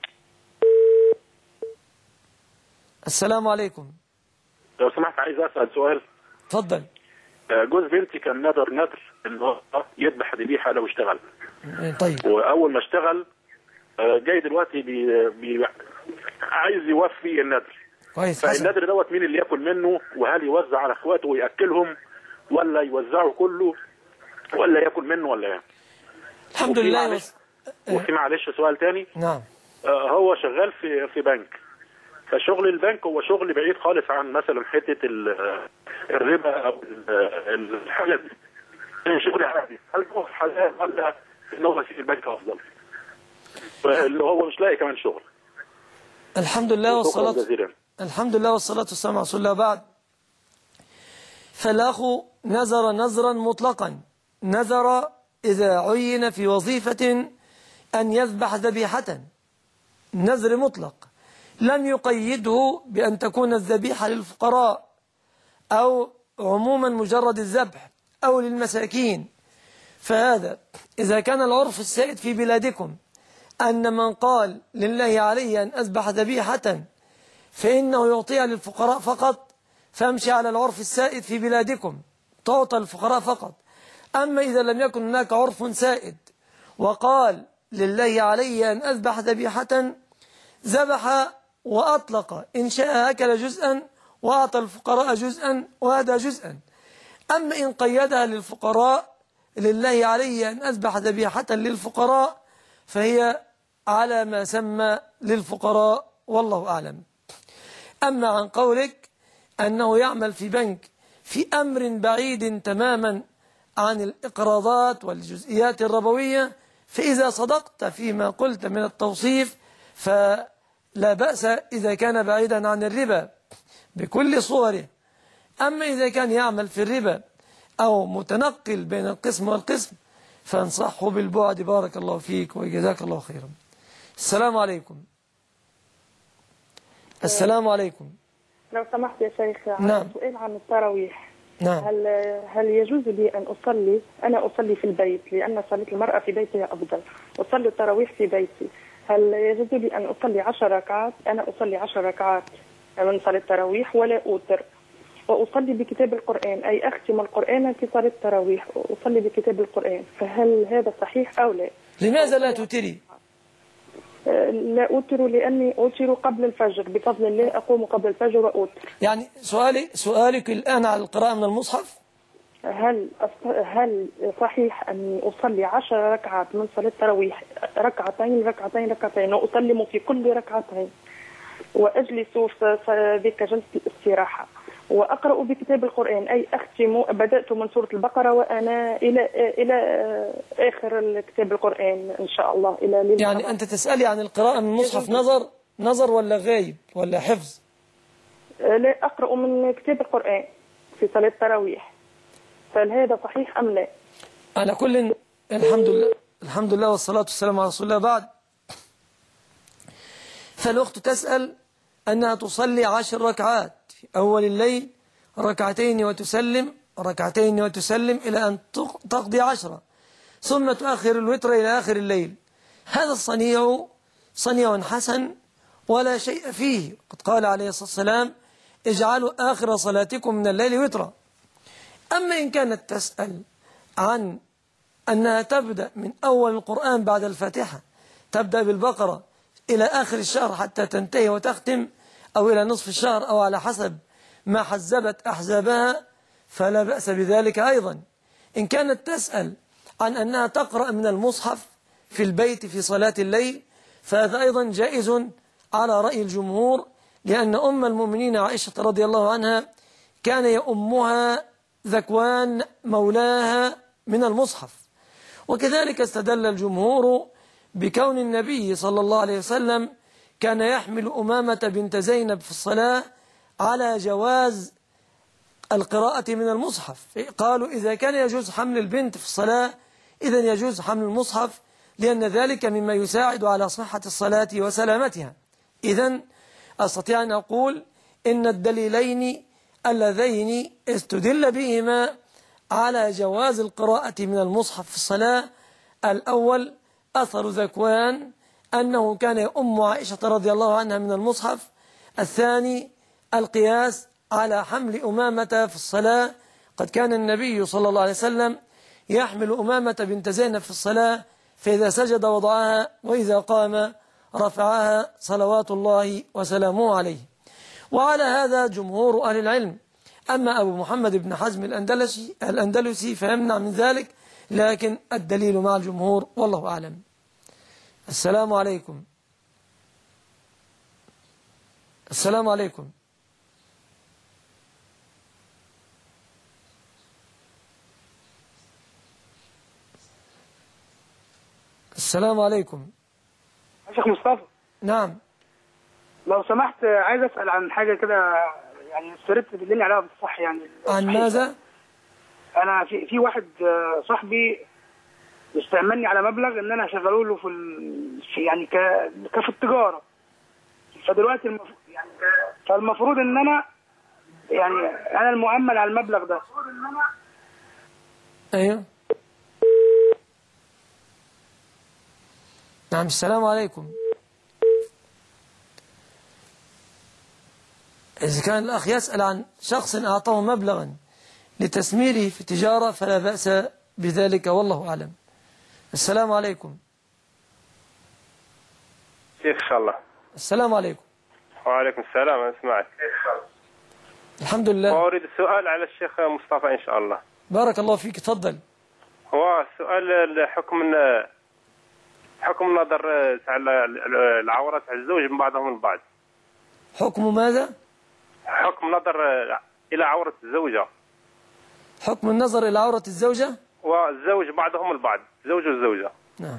السلام عليكم. لو سمحت عايز أسأل سؤال. تفضل. جوز بنتي كان نذر ان هو يذبح ذبيحه لو اشتغل. طيب. واول ما اشتغل جاي دلوقتي عايز يوفي النذر. كويس. فالنذر دوت مين اللي ياكل منه؟ وهل يوزع على اخواته وياكلهم ولا يوزعه كله ولا ياكل منه ولا ايه؟ الحمد لله. وفي معلش سؤال تاني. نعم. هو شغال في بنك، فشغل البنك هو شغل بعيد خالص عن مثلا حته الربا او الحاجات دي. شغل عادي، هل هو حلال ولا ان هو في البنك افضل؟ اللي هو مش لاقي كمان شغل. الحمد لله والصلاة والسلام على رسول الله. بعد، فالأخ نذر نذرا مطلقا، نذر إذا عين في وظيفة أن يذبح ذبيحة، نذر مطلق لم يقيده بأن تكون الذبيحة للفقراء أو عموما مجرد الذبح أو للمساكين. فهذا إذا كان العرف السائد في بلادكم أن من قال لله علي أن أذبح ذبيحة فإنه يعطيها للفقراء فقط، فامشي على العرف السائد في بلادكم، تعطى الفقراء فقط. أما إذا لم يكن هناك عرف سائد وقال لله علي أن أذبح ذبيحة، ذبح وأطلق، إن شاء أكل جزءا وأعطى الفقراء جزءا وهذا جزءا. أما إن قيدها للفقراء، لله علي أن أذبح ذبيحة للفقراء، فهي على ما سمى للفقراء، والله أعلم. أما عن قولك أنه يعمل في بنك في أمر بعيد تماما عن الإقراضات والجزئيات الربوية، فإذا صدقت فيما قلت من التوصيف فلا بأس إذا كان بعيدا عن الربا بكل صوره. أما إذا كان يعمل في الربا أو متنقل بين القسم والقسم فانصحه بالبعد. بارك الله فيك وجزاك الله خيرا. السلام عليكم. السلام عليكم. لو سمحت يا شيخ، نعم. سؤال عن التراويح. نعم. هل يجوز لي أن أصلي في البيت، لأن صلاة المرأة في بيتها أفضل، أصلي التراويح في بيتي، هل يجوز لي أن أصلي 10 ركعات؟ أنا أصلي 10 ركعات من صلاة التراويح ولا أوتر، وأصلي بكتاب القرآن، أي أختم القرآن في صلاة التراويح، أصلي بكتاب القرآن، فهل هذا صحيح أو لا؟ لماذا لا توتري؟ لا أوتر لأني أوتر قبل الفجر، بفضل الله أقوم قبل الفجر وأوتر. يعني سؤالك الآن على القراءة من المصحف؟ هل صحيح أني أصلي 10 ركعات من صلاة التراويح، ركعتين ركعتين ركعتين، وأسلم في كل ركعتين، وأجلس ذيك جلسة الاستراحة، وأقرأ بكتاب القرآن، أي أختم، بدأت من سورة البقرة وأنا إلى آخر كتاب القرآن إن شاء الله، إلى ليلة. يعني أنت تسألي عن القراءة من المصحف نظر ولا غايب ولا حفظ؟ لا، أقرأ من كتاب القرآن في صلاة التراويح، فهل هذا صحيح أم لا؟ على كل الحمد لله والصلاة والسلام على رسول الله. بعد، فالأخت تسأل أنها تصلي 10 ركعات في أول الليل، ركعتين وتسلم إلى أن تقضي 10، ثم تؤخر الوتر إلى آخر الليل. هذا صنيع حسن ولا شيء فيه. قد قال عليه الصلاة والسلام: اجعلوا آخر صلاتكم من الليل وترا. أما إن كانت تسأل عن أنها تبدأ من أول القرآن بعد الفاتحة، تبدأ بالبقرة إلى آخر الشهر حتى تنتهي وتختم، أو إلى نصف الشهر، أو على حسب ما حزبت أحزابها، فلا بأس بذلك أيضا. إن كانت تسأل عن أنها تقرأ من المصحف في البيت في صلاة الليل، فهذا أيضا جائز على رأي الجمهور، لأن أم المؤمنين عائشة رضي الله عنها كان يؤمها ذكوان مولاها من المصحف. وكذلك استدل الجمهور بكون النبي صلى الله عليه وسلم كان يحمل أمامة بنت زينب في الصلاة على جواز القراءة من المصحف. قالوا إذا كان يجوز حمل البنت في الصلاة إذن يجوز حمل المصحف، لأن ذلك مما يساعد على صحة الصلاة وسلامتها. إذن أستطيع أن أقول إن الدليلين اللذين استدل بهما على جواز القراءة من المصحف في الصلاة: الأول أثر ذكوان أنه كان يؤم عائشة رضي الله عنها من المصحف. الثاني القياس على حمل أمامة في الصلاة. قد كان النبي صلى الله عليه وسلم يحمل أمامة بنت زينب في الصلاة، فإذا سجد وضعها وإذا قام رفعها صلوات الله وسلامه عليه. وعلى هذا جمهور أهل العلم. أما أبو محمد بن حزم الأندلسي فيمنع من ذلك، لكن الدليل مع الجمهور والله أعلم. السلام عليكم. السلام عليكم. السلام عليكم. شيخ مصطفى. نعم. لو سمحت عايز اسال عن حاجه كده، يعني استردت تدلني عليها بالصح يعني. عن ماذا؟ انا في واحد صاحبي استأمني على مبلغ ان انا اشغله له في يعني في التجاره. فدلوقتي يعني فالمفروض ان انا يعني انا المؤمن على المبلغ ده. ايوه نعم. السلام عليكم. إذا كان الأخ يسأل عن شخص أعطاه مبلغا لتسميره في تجارة فلا بأس بذلك والله أعلم. السلام عليكم. شيخ إن شاء الله. السلام عليكم. وعليكم السلام. أنا أسمعك. الحمد لله. وأريد السؤال على الشيخ مصطفى إن شاء الله. بارك الله فيك. تفضل. هو سؤال حكم نظر العورات على الزوج من بعضهم البعض. حكم ماذا؟ حكم نظر إلى عورة الزوجة. حكم النظر إلى عورة الزوجة والزوج بعضهم البعض، زوج والزوجة. نعم.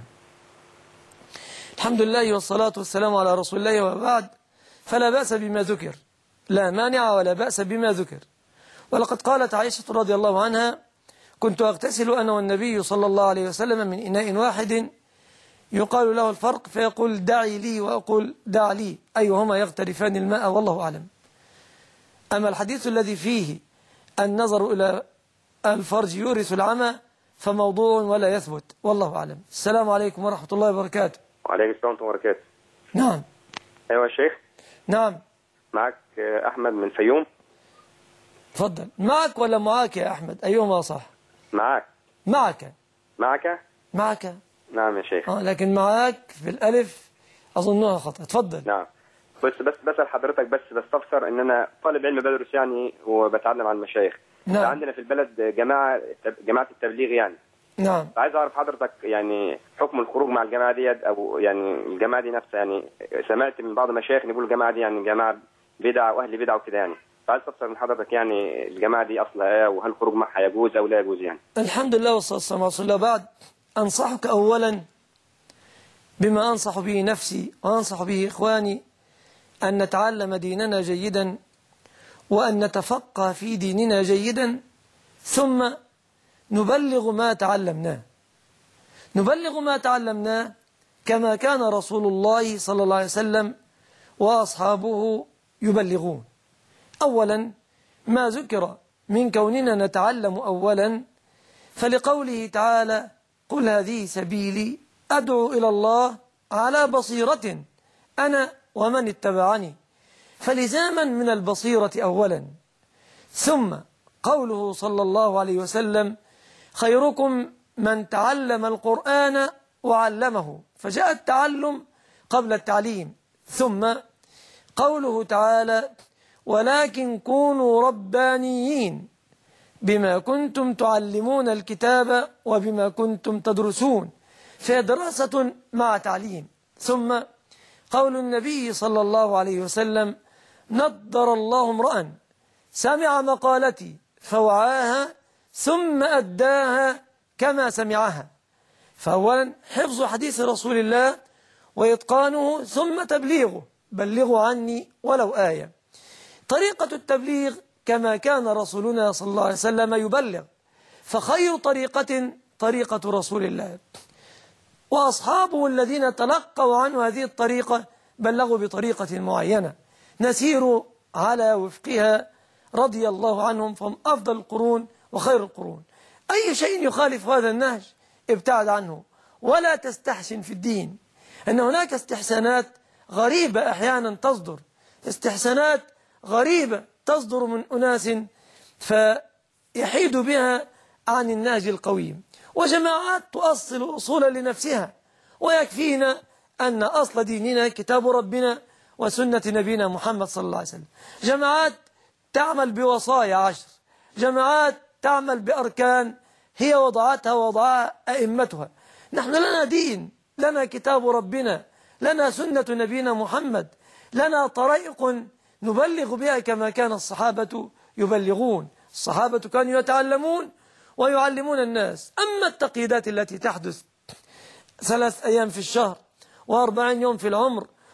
الحمد لله والصلاة والسلام على رسول الله وبعد، فلا بأس بما ذكر، لا مانع ولا بأس بما ذكر. ولقد قالت عائشة رضي الله عنها: كنت أغتسل أنا والنبي صلى الله عليه وسلم من إناء واحد يقال له الفرق، فيقول دعي لي وأقول دع لي، أيهما يغترفان الماء، والله أعلم. أما الحديث الذي فيه النظر إلى الفرج يورث العمى فموضوع ولا يثبت، والله أعلم. السلام عليكم ورحمة الله وبركاته. وعليكم السلام ورحمة الله وبركاته. نعم. أيوة يا شيخ. نعم. معك أحمد من الفيوم. تفضل. معك ولا معاك يا أحمد؟ أيهما صح؟ معك. معك. معك. معك. نعم يا شيخ. لكن معاك في الألف أظنها خطأ. تفضل. نعم. بسأل حضرتك بستفسر ان انا طالب علم بدرس يعني وبتعلم عن المشايخ. نعم. عندنا في البلد جماعة التبليغ يعني. نعم. عايز اعرف حضرتك يعني حكم الخروج مع الجماعة ديت، او يعني الجماعة دي نفسها، يعني سمعت من بعض المشايخ يقولوا الجماعة دي يعني جماعة بدعة واهل بدعة وكده يعني. فعايز استفسر من حضرتك يعني الجماعة دي اصلها ايه، وهل الخروج معها يجوز او لا يجوز يعني؟ الحمد لله والصلاة والسلام على رسول الله. بعد انصحك اولا بما انصح به نفسي وانصح به اخواني، أن نتعلم ديننا جيدا وأن نتفقه في ديننا جيدا، ثم نبلغ ما تعلمناه. نبلغ ما تعلمناه كما كان رسول الله صلى الله عليه وسلم وأصحابه يبلغون. أولا ما ذكر من كوننا نتعلم أولا، فلقوله تعالى: قل هذه سبيلي أدعو إلى الله على بصيرة أنا ومن اتبعني، فلزاما من البصيرة أولا. ثم قوله صلى الله عليه وسلم: خيركم من تعلم القرآن وعلمه، فجاء التعلم قبل التعليم. ثم قوله تعالى: ولكن كونوا ربانيين بما كنتم تعلمون الكتاب وبما كنتم تدرسون، فدراسة مع تعليم. ثم قول النبي صلى الله عليه وسلم: نضر الله امرأ سمع مقالتي فوعاها ثم أداها كما سمعها. فأولا حفظ حديث رسول الله وإتقانه، ثم تبليغه، بلغوا عني ولو آية. طريقة التبليغ كما كان رسولنا صلى الله عليه وسلم يبلغ، فخير طريقة رسول الله، وأصحابه الذين تلقوا عنه هذه الطريقة بلغوا بطريقة معينة نسير على وفقها رضي الله عنهم، فهم أفضل القرون وخير القرون. أي شيء يخالف هذا النهج ابتعد عنه، ولا تستحسن في الدين. أن هناك استحسانات غريبة أحيانا تصدر، استحسانات غريبة تصدر من أناس فيحيد بها عن النهج القويم، وجماعات تؤصل أصولا لنفسها، ويكفينا أن أصل ديننا كتاب ربنا وسنة نبينا محمد صلى الله عليه وسلم. جماعات تعمل بوصايا 10، جماعات تعمل بأركان هي وضعتها ووضعها أئمتها. نحن لنا دين، لنا كتاب ربنا، لنا سنة نبينا محمد، لنا طريق نبلغ بها كما كان الصحابة يبلغون. الصحابة كانوا يتعلمون ويعلمون الناس. أما التقييدات التي تحدث 3 أيام في الشهر و40 يوم في العمر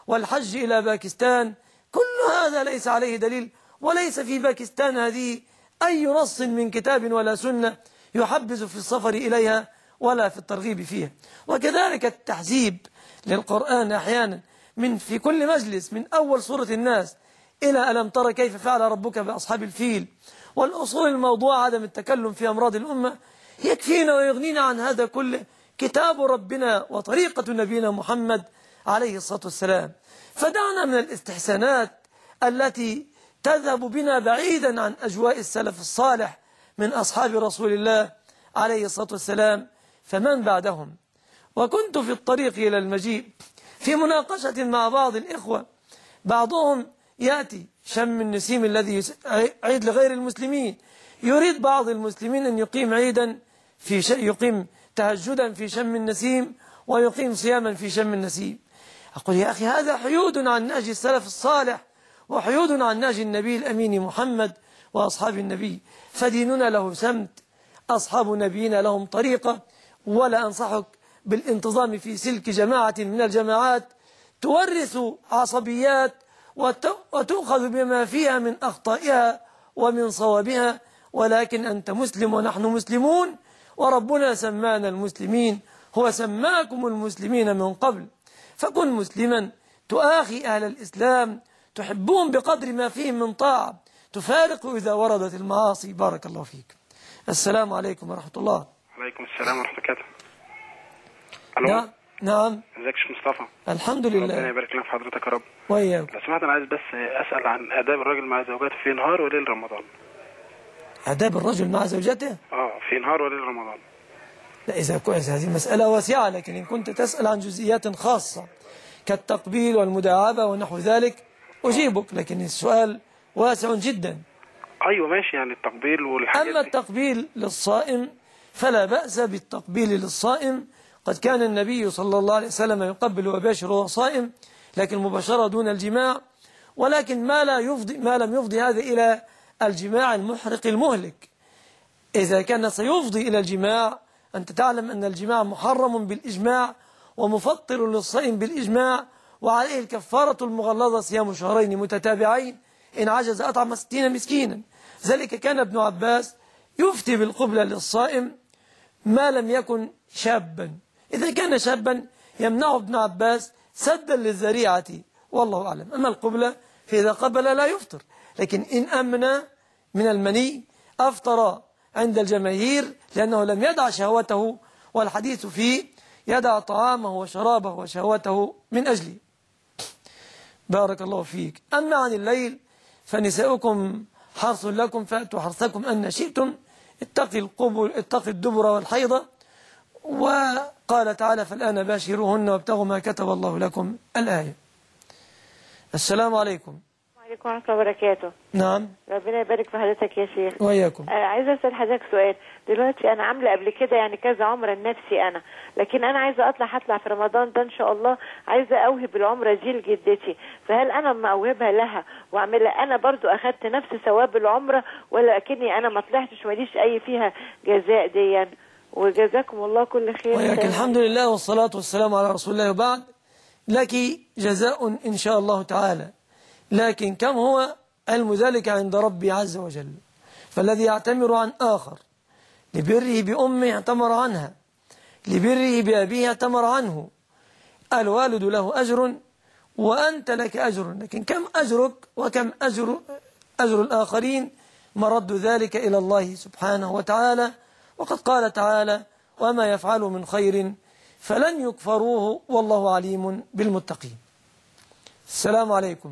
والحج إلى باكستان، كل هذا ليس عليه دليل، وليس في باكستان هذه أي نص من كتاب ولا سنة يحبذ في السفر إليها ولا في الترغيب فيها. وكذلك التحزيب للقرآن أحيانا في كل مجلس، من أول سورة الناس إلى ألم تر كيف فعل ربك بأصحاب الفيل، والأصول الموضوع عدم التكلم في أمراض الأمة، يكفينا ويغنينا عن هذا كله كتاب ربنا وطريقة نبينا محمد عليه الصلاة والسلام. فدعنا من الاستحسانات التي تذهب بنا بعيدا عن أجواء السلف الصالح من أصحاب رسول الله عليه الصلاة والسلام فمن بعدهم. وكنت في الطريق إلى المجيء في مناقشة مع بعض الإخوة، بعضهم يأتي شم النسيم الذي عيد لغير المسلمين، يريد بعض المسلمين أن يقيم عيدا يقيم تهجدا في شم النسيم ويقيم صياما في شم النسيم. أقول يا أخي هذا حيود عن نهج السلف الصالح وحيود عن نهج النبي الأمين محمد وأصحاب النبي، فديننا له سمت، أصحاب نبينا لهم طريقة، ولا أنصحك بالانتظام في سلك جماعة من الجماعات تورث عصبيات وتؤخذ بما فيها من أخطائها ومن صوابها، ولكن أنت مسلم ونحن مسلمون، وربنا سمانا المسلمين، هو سماكم المسلمين من قبل، فكن مسلما تؤاخي أهل الإسلام، تحبهم بقدر ما فيهم من طاعة، تفارق إذا وردت المعاصي. بارك الله فيك. السلام عليكم ورحمة الله. عليكم السلام ورحمة الله. ألو. نعم. ازيك يا شيخ مصطفى؟ الحمد لله. ربنا يبارك لنا في حضرتك يا رب. وإياك. لو سمحت أنا عايز بس أسأل عن آداب الرجل مع زوجته في نهار وليل رمضان. آداب الرجل مع زوجته؟ في نهار وليل رمضان. لا إذا كويس، هذه مسألة واسعة، لكن إن كنت تسأل عن جزئيات خاصة كالتقبيل والمداعبة ونحو ذلك أجيبك، لكن السؤال واسع جدا. أيوة ماشي، يعني التقبيل والحاجات أما التقبيل للصائم فلا بأس بالتقبيل للصائم، قد كان النبي صلى الله عليه وسلم يقبل ويباشر وهو صائم، لكن مباشرة دون الجماع، ولكن ما لم يفضي هذا إلى الجماع المحرق المهلك. إذا كان سيفضي إلى الجماع، أنت تعلم أن الجماع محرم بالإجماع ومفطر للصائم بالإجماع، وعليه الكفارة المغلظة صيام شهرين متتابعين، إن عجز أطعم 60 مسكينا. ذلك كان ابن عباس يفتي بالقبلة للصائم ما لم يكن شابا، إذا كان شابا يمنع ابن عباس سدا للذريعة، والله أعلم. أما القبلة فإذا قبل لا يفطر، لكن إن أمن من المني أفطر عند الجماهير، لأنه لم يدع شهوته، والحديث فيه يدع طعامه وشرابه وشهوته من أجله. بارك الله فيك. أما عن الليل فنساؤكم حرث لكم فأتوا حرثكم أن شئتم، اتقي الدبر والحيضة، وقال تعالى فالآن باشروهن وابتغوا ما كتب الله لكم، الآية. السلام عليكم. وعليكم ورحمة الله وبركاته. نعم. ربنا يبارك في حضرتك يا شيخ. وإياكم. عايزة أسأل حضرتك سؤال. دلوقتي أنا عاملة قبل كده يعني كذا عمرة لنفسي أنا، لكن أنا عايزة هطلع في رمضان ده إن شاء الله، عايزة أوهب العمرة دي لجدتي، فهل أنا ما أوهبها لها وأعملها أنا برضو أخدت نفس ثواب العمرة، ولا أكني أنا ما طلعتش ماليش أي فيها جزاء دي؟ وجزاكم الله كل خير. وياك الحمد لله والصلاة والسلام على رسول الله، وبعد لك جزاء إن شاء الله تعالى، لكن كم هو علم ذلك عند ربي عز وجل. فالذي يعتمر عن آخر لبره بأمه اعتمر عنها، لبره بأبيه اعتمر عنه، الوالد له أجر وأنت لك أجر، لكن كم أجرك وكم أجر الآخرين؟ مرد ذلك إلى الله سبحانه وتعالى، وقد قال تعالى وما يفعلوا من خير فلن يكفروه والله عليم بالمتقين. السلام عليكم.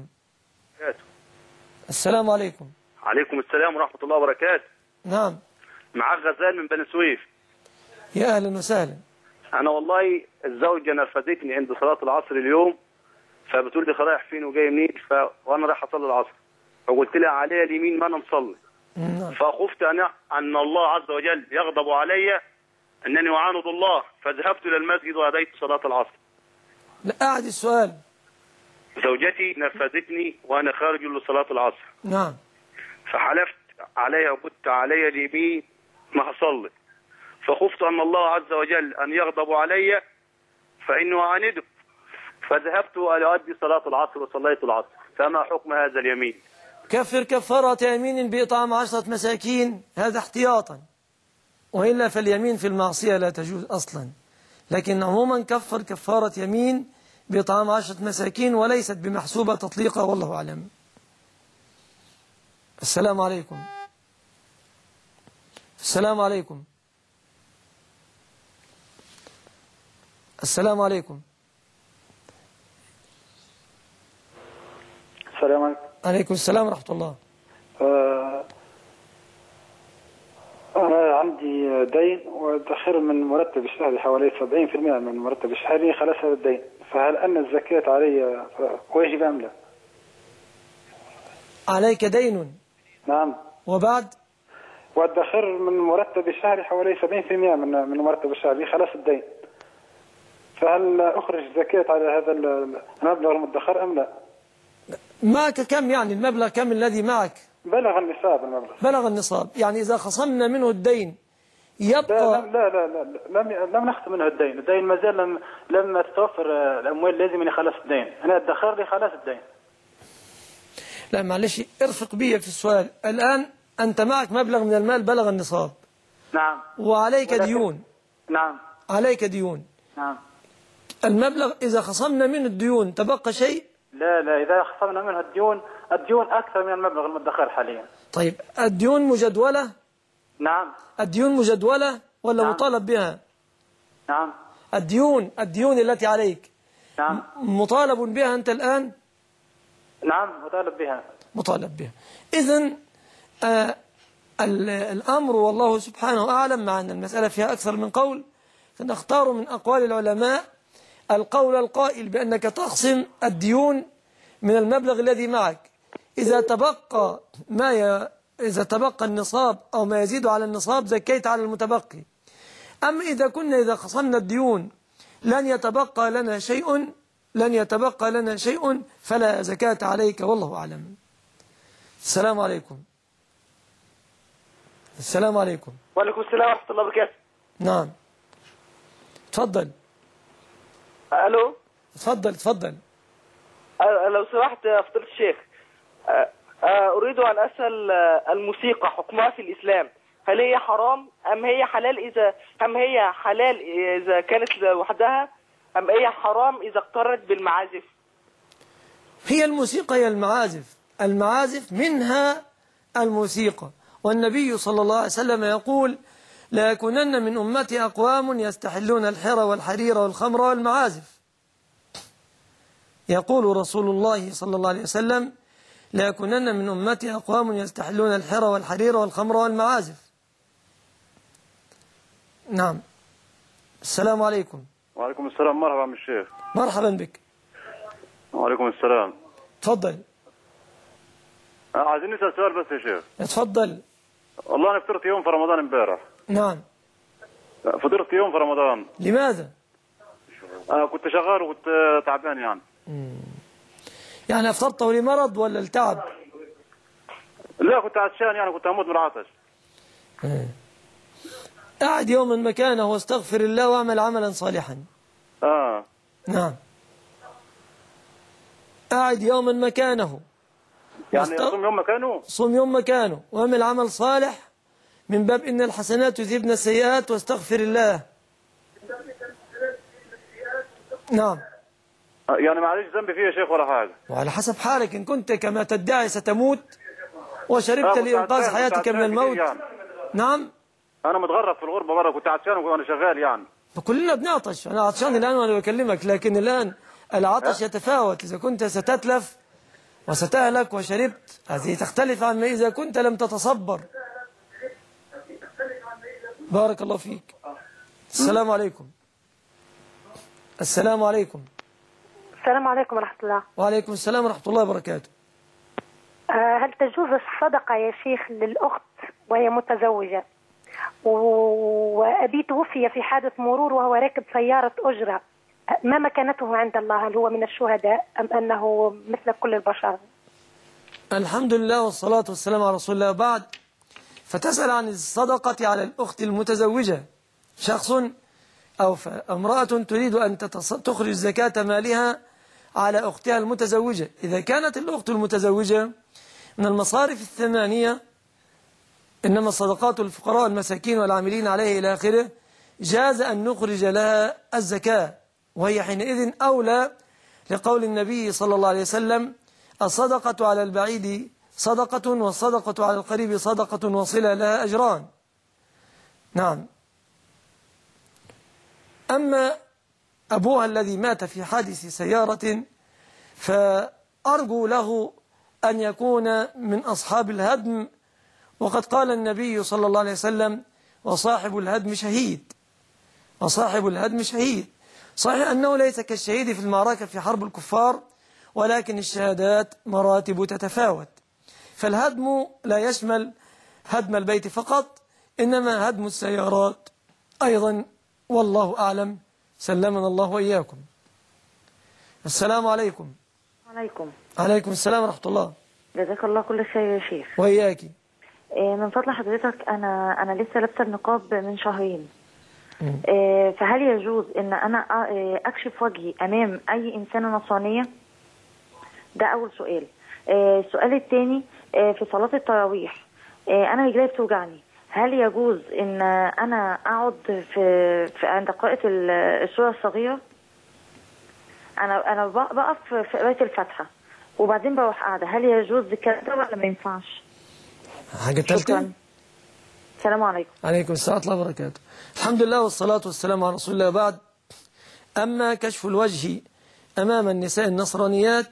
السلام عليكم. عليكم السلام ورحمة الله وبركاته. نعم. معاك غزال من بني سويف. يا أهلا وسهلا. أنا والله الزوجة نرفزتني عند صلاة العصر اليوم، فبتقول لي رايح فين وجاي منين، وأنا رايح أصلي العصر، فقلت لها عليها اليمين ما أنا مصلي. فخفت أن الله عز وجل يغضب علي أنني أعاند الله، فذهبت إلى المسجد وأديت صلاة العصر. لا أعد السؤال. زوجتي نرفزتني وأنا خارج لصلاة العصر. نعم. فحلفت عليها وقلت علي اليمين ما هصلي، فخفت أن الله عز وجل أن يغضب علي فإنه أعانده، فذهبت لأؤدي صلاة العصر وصليت العصر، فما حكم هذا اليمين؟ كفر كفارة يمين بإطعام 10 مساكين، هذا احتياطا، وإلا فاليمين في المعصية لا تجوز أصلا. لكن عموما كفر كفارة يمين بإطعام 10 مساكين، وليست بمحسوبة تطليقة، والله أعلم. السلام عليكم. السلام عليكم. السلام عليكم. السلام عليكم. عليكم السلام ورحمة الله. أنا عندي دين وأدخر من مرتب الشهري حوالي 70% من مرتب الشهري، خلاص هذا الدين، فهل أن الزكاة علي واجب أم لا؟ عليك دين. نعم. وبعد؟ وأدخر من مرتب الشهري حوالي 70% من مرتب الشهري، خلاص الدين، فهل أخرج زكاة على هذا المبلغ المدخر أم لا؟ معك كم يعني المبلغ كم الذي معك؟ بلغ النصاب المبلغ. بلغ النصاب، يعني إذا خصمنا منه الدين يبقى. لم نخصم منه الدين، الدين ما زال لم تتوفر الأموال لازم أن يخلص الدين، أنا أدخر لي خلاص الدين. لا معلش ارفق بي في السؤال. الآن أنت معك مبلغ من المال بلغ النصاب. نعم. وعليك ديون. نعم. عليك ديون. نعم. المبلغ إذا خصمنا منه الديون تبقى شيء؟ لا إذا خصمنا منه الديون أكثر من المبلغ المدخر حاليا. طيب الديون مجدولة؟ نعم. الديون مجدولة ولا نعم. مطالب بها؟ نعم. الديون التي عليك. نعم. مطالب بها أنت الآن؟ نعم مطالب بها. مطالب بها. إذن الأمر والله سبحانه أعلم، مع أن المسألة فيها أكثر من قول، فنختار من أقوال العلماء القول القائل بأنك تخصم الديون من المبلغ الذي معك. إذا تبقى النصاب أو ما يزيد على النصاب زكيت على المتبقي. أما إذا خصمنا الديون لن يتبقى لنا شيء فلا زكاة عليك، والله أعلم. السلام عليكم. السلام عليكم. وعليكم السلام ورحمة الله وبركاته. نعم تفضل. ألو. تفضل. لو سمحت يا فضيلة الشيخ، أريد أن أسأل الموسيقى حكمها في الإسلام، هل هي حرام أم هي حلال إذا كانت لوحدها، أم هي حرام إذا اقترنت بالمعازف؟ هي الموسيقى هي المعازف منها الموسيقى، والنبي صلى الله عليه وسلم يقول: لا يكونن من أمتي أقوام يستحلون الحر والحرير والخمر والمعازف. يقول رسول الله صلى الله عليه وسلم: لا يكونن من أمتي أقوام يستحلون الحر والحرير والخمر والمعازف. نعم. السلام عليكم. وعليكم السلام. مرحبا عم الشيخ. مرحبا بك. وعليكم السلام. تفضل. عايزين نسأل سؤال بس يا شيخ. تفضل. والله أنا فطرت يوم في رمضان امبارح. نعم. فطرت يوم في رمضان. لماذا؟ أنا كنت شغال وكنت تعبان يعني. يعني أفطرته لمرض ولا التعب؟ لا كنت عطشان يعني، كنت أموت من العطش. قعد يوما مكانه واستغفر الله واعمل عملا صالحا. نعم. قعد يوما مكانه يعني صوم يوم مكانه. صوم يوم مكانه واعمل عمل صالح من باب إن الحسنات يذهبن السيئات واستغفر الله. نعم. يعني معلش ذنبي فيه يا شيخ ولا حاجة؟ وعلى حسب حالك، إن كنت كما تدعي ستموت وشربت لإنقاذ حياتك من الموت يعني. نعم. أنا متغرب في الغربة برا، كنت عطشان وأنا شغال يعني. فكلنا بنعطش، أنا عطشان الآن وأنا بكلمك، لكن الآن العطش يتفاوت. إذا كنت ستتلف وستهلك وشربت هذه تختلف عن إذا كنت لم تتصبر. بارك الله فيك. السلام عليكم. السلام عليكم. السلام عليكم ورحمة الله. وعليكم السلام ورحمة الله وبركاته. هل تجوز الصدقة يا شيخ للأخت وهي متزوجة وأبي توفي في حادث مرور وهو راكب سيارة أجرة، ما مكانته عند الله؟ هل هو من الشهداء أم أنه مثل كل البشر؟ الحمد لله والصلاة والسلام على رسول الله. بعد فتسأل عن الصدقة على الأخت المتزوجة، شخص أو امرأة تريد أن تخرج زكاة مالها على أختها المتزوجة. إذا كانت الأخت المتزوجة من المصارف الثمانية، إنما الصدقات للفقراء والمساكين والعاملين عليه إلى آخره، جاز أن نخرج لها الزكاة، وهي حينئذ أولى لقول النبي صلى الله عليه وسلم: الصدقة على البعيد صدقة، والصدقة على القريب صدقة، وصلة لها أجران. نعم. أما أبوها الذي مات في حادث سيارة، فأرجو له أن يكون من أصحاب الهدم، وقد قال النبي صلى الله عليه وسلم: وصاحب الهدم شهيد، وصاحب الهدم شهيد. صحيح أنه ليس كالشهيد في المعركة في حرب الكفار، ولكن الشهادات مراتب تتفاوت، فالهدم لا يشمل هدم البيت فقط، إنما هدم السيارات أيضا، والله أعلم. سلمنا الله وإياكم. السلام عليكم. عليكم. عليكم السلام ورحمة الله. جزاك الله كل خير يا شيخ. وإياكي. من فضل حضرتك، أنا لسه لابسة النقاب من شهرين، فهل يجوز إن أنا أكشف وجهي أمام أي إنسانة نصرانية؟ ده أول سؤال. السؤال الثاني، في صلاة التراويح أنا رجلي بتوجعني، هل يجوز إن أنا أقعد في عند قراءة السورة الصغيرة؟ أنا بقف في قراءة الفاتحة وبعدين بروح قاعدة، هل يجوز كده ولا ما ينفعش؟ حاجة ثالثة. السلام عليكم. عليكم السلام ورحمة الله وبركاته. الحمد لله والصلاة والسلام على رسول الله. بعد، أما كشف الوجه أمام النساء النصرانيات،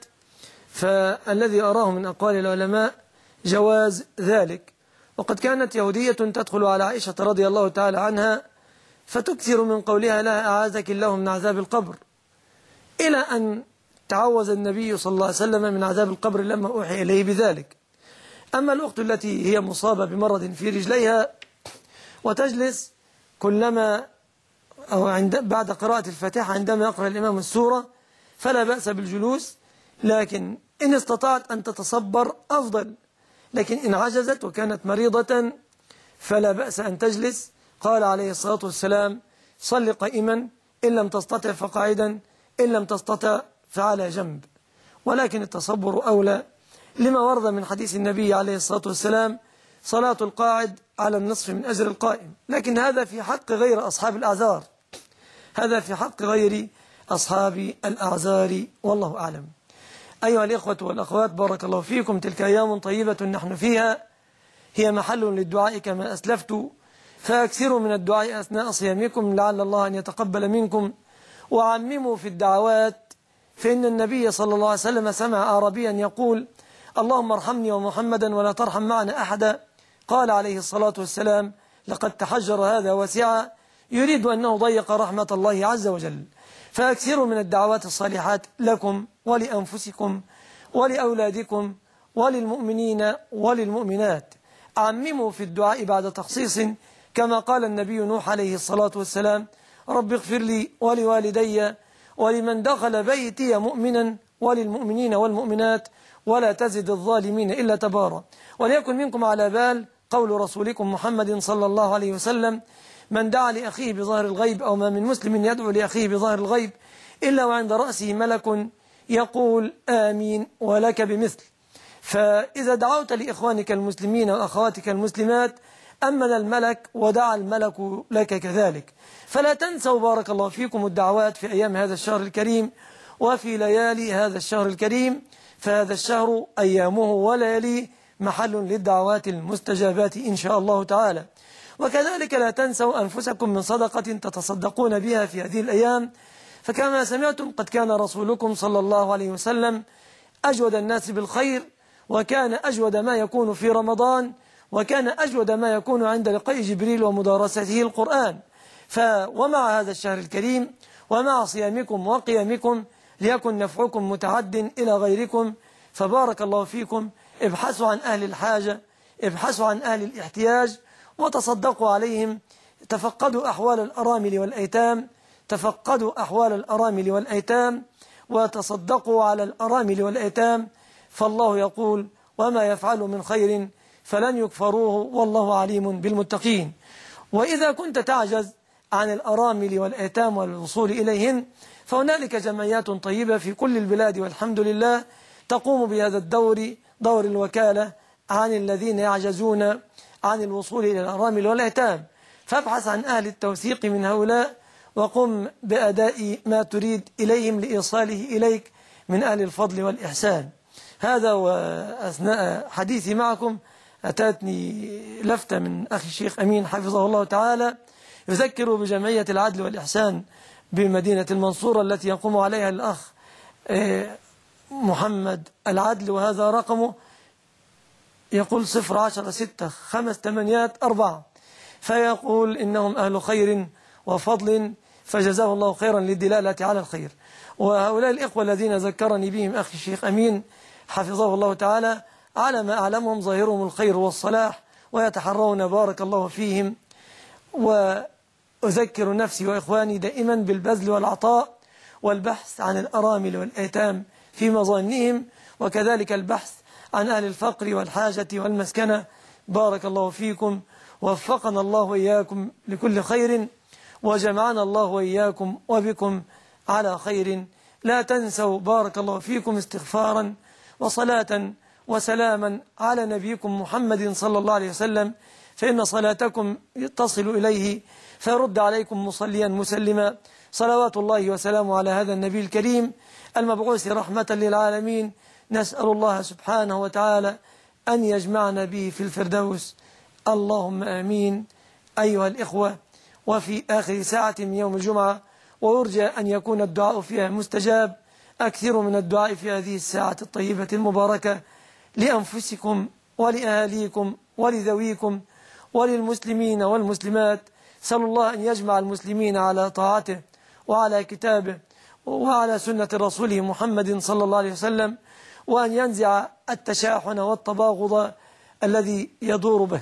فالذي أراه من أقوال العلماء جواز ذلك. وقد كانت يهودية تدخل على عائشة رضي الله تعالى عنها فتكثر من قولها لها: أعاذك الله من عذاب القبر، إلى أن تعوذ النبي صلى الله عليه وسلم من عذاب القبر لما أوحي إليه بذلك. أما الأخت التي هي مصابة بمرض في رجليها وتجلس كلما أو بعد قراءة الفاتحة عندما يقرأ الإمام السورة، فلا بأس بالجلوس، لكن إن استطاعت أن تتصبر أفضل، لكن إن عجزت وكانت مريضة فلا بأس أن تجلس. قال عليه الصلاة والسلام: صل قائما، إن لم تستطع فقاعدا، إن لم تستطع فعلى جنب. ولكن التصبر أولى، لما ورد من حديث النبي عليه الصلاة والسلام: صلاة القاعد على النصف من أجر القائم. لكن هذا في حق غير أصحاب الأعذار، هذا في حق غير أصحاب الأعذار، والله أعلم. أيها الإخوة والأخوات، بارك الله فيكم. تلك أيام طيبة نحن فيها، هي محل للدعاء كما أسلفت، فأكثروا من الدعاء أثناء صيامكم لعل الله أن يتقبل منكم، وعمموا في الدعوات، فإن النبي صلى الله عليه وسلم سمع أعرابيا يقول: اللهم ارحمني ومحمدا ولا ترحم معنا أحدا. قال عليه الصلاة والسلام: لقد تحجر هذا وسعا، يريد أنه ضيق رحمة الله عز وجل. فأكثروا من الدعوات الصالحات لكم ولأنفسكم ولأولادكم وللمؤمنين وللمؤمنات. عمموا في الدعاء بعد تخصيص، كما قال النبي نوح عليه الصلاة والسلام: رب اغفر لي ولوالدي ولمن دخل بيتي مؤمنا وللمؤمنين والمؤمنات ولا تزد الظالمين إلا تبارا. وليكن منكم على بال قول رسولكم محمد صلى الله عليه وسلم: من دعا لأخيه بظاهر الغيب، أو ما من مسلم يدعو لأخيه بظاهر الغيب إلا وعند رأسه ملك يقول آمين ولك بمثل. فإذا دعوت لإخوانك المسلمين وأخواتك المسلمات أمن الملك ودعا الملك لك كذلك. فلا تنسوا بارك الله فيكم الدعوات في أيام هذا الشهر الكريم وفي ليالي هذا الشهر الكريم، فهذا الشهر أيامه وليالي محل للدعوات المستجابات إن شاء الله تعالى. وكذلك لا تنسوا أنفسكم من صدقة تتصدقون بها في هذه الأيام، فكما سمعتم قد كان رسولكم صلى الله عليه وسلم أجود الناس بالخير، وكان أجود ما يكون في رمضان، وكان أجود ما يكون عند لقاء جبريل ومدارسته القرآن. ومع هذا الشهر الكريم ومع صيامكم وقيامكم ليكن نفعكم متعد إلى غيركم، فبارك الله فيكم. ابحثوا عن أهل الحاجة، ابحثوا عن أهل الاحتياج وتصدقوا عليهم. تفقدوا أحوال الأرامل والأيتام، تفقدوا أحوال الأرامل والأيتام وتصدقوا على الأرامل والأيتام، فالله يقول: وما يفعل من خير فلن يكفروه والله عليم بالمتقين. وإذا كنت تعجز عن الأرامل والأيتام والوصول إليهن، فهنالك جمعيات طيبة في كل البلاد والحمد لله تقوم بهذا الدور، دور الوكالة عن الذين يعجزون عن الوصول إلى الأرامل والأيتام. فابحث عن أهل التوثيق من هؤلاء وقم بأداء ما تريد إليهم لإيصاله إليك من أهل الفضل والإحسان. هذا وأثناء حديثي معكم أتتني لفتة من أخي الشيخ أمين حفظه الله تعالى يذكر بجمعية العدل والإحسان بمدينة المنصورة التي يقوم عليها الأخ محمد العدل، وهذا رقمه يقول 0106584، فيقول إنهم أهل خير وفضل فجزاه الله خيرا للدلالة على الخير. وهؤلاء الإخوة الذين ذكرني بهم أخي الشيخ أمين حفظه الله تعالى على ما أعلمهم ظاهرهم الخير والصلاح ويتحرون بارك الله فيهم. وأذكر نفسي وإخواني دائما بالبذل والعطاء والبحث عن الأرامل والأيتام في مظانهم، وكذلك البحث عن أهل الفقر والحاجة والمسكنة. بارك الله فيكم، ووفقنا الله وإياكم لكل خير، وجمعنا الله وإياكم وبكم على خير. لا تنسوا بارك الله فيكم استغفارا وصلاة وسلاما على نبيكم محمد صلى الله عليه وسلم، فإن صلاتكم تصل إليه فيرد عليكم مصليا مسلما. صلوات الله وسلامه على هذا النبي الكريم المبعوث رحمة للعالمين. نسأل الله سبحانه وتعالى أن يجمعنا به في الفردوس، اللهم آمين. أيها الإخوة، وفي آخر ساعة من يوم الجمعة ويرجى أن يكون الدعاء فيها مستجاب، أكثروا من الدعاء في هذه الساعة الطيبة المباركة لأنفسكم ولأهاليكم ولذويكم وللمسلمين والمسلمات. سألوا الله أن يجمع المسلمين على طاعته وعلى كتابه وعلى سنة رسوله محمد صلى الله عليه وسلم، وأن ينزع التشاحن والتباغض الذي يدور به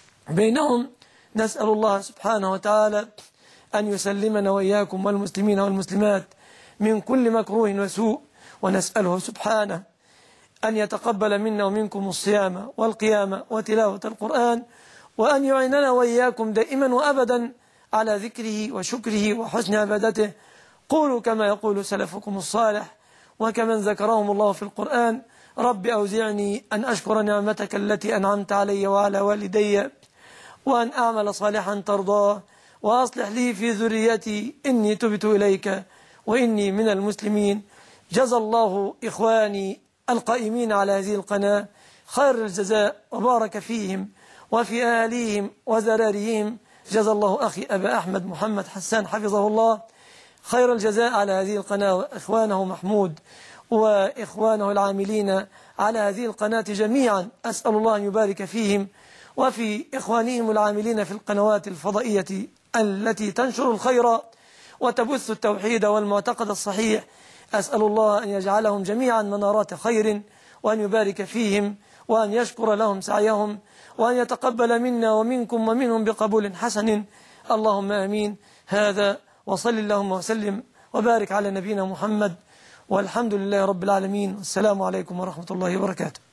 بينهم. نسأل الله سبحانه وتعالى أن يسلمنا وإياكم والمسلمين والمسلمات من كل مكروه وسوء، ونسأله سبحانه أن يتقبل منا ومنكم الصيام والقيام وتلاوة القرآن، وأن يعيننا وإياكم دائما وأبدا على ذكره وشكره وحسن عبادته. قولوا كما يقول سلفكم الصالح وكمن ذكرهم الله في القرآن: رب أوزعني أن أشكر نعمتك التي أنعمت علي وعلى والدي وأن أعمل صالحا ترضاه وأصلح لي في ذريتي إني تبت إليك وإني من المسلمين. جزى الله إخواني القائمين على هذه القناة خير الجزاء وبارك فيهم وفي أهاليهم وذراريهم. جزى الله أخي أبا أحمد محمد حسان حفظه الله خير الجزاء على هذه القناة، وإخوانه محمود وإخوانه العاملين على هذه القناة جميعا. أسأل الله أن يبارك فيهم وفي إخوانهم العاملين في القنوات الفضائية التي تنشر الخير وتبث التوحيد والمعتقد الصحيح. أسأل الله أن يجعلهم جميعا منارات خير، وأن يبارك فيهم، وأن يشكر لهم سعيهم، وأن يتقبل منا ومنكم ومنهم بقبول حسن، اللهم آمين. هذا وصل اللهم وسلم وبارك على نبينا محمد، والحمد لله رب العالمين، والسلام عليكم ورحمة الله وبركاته.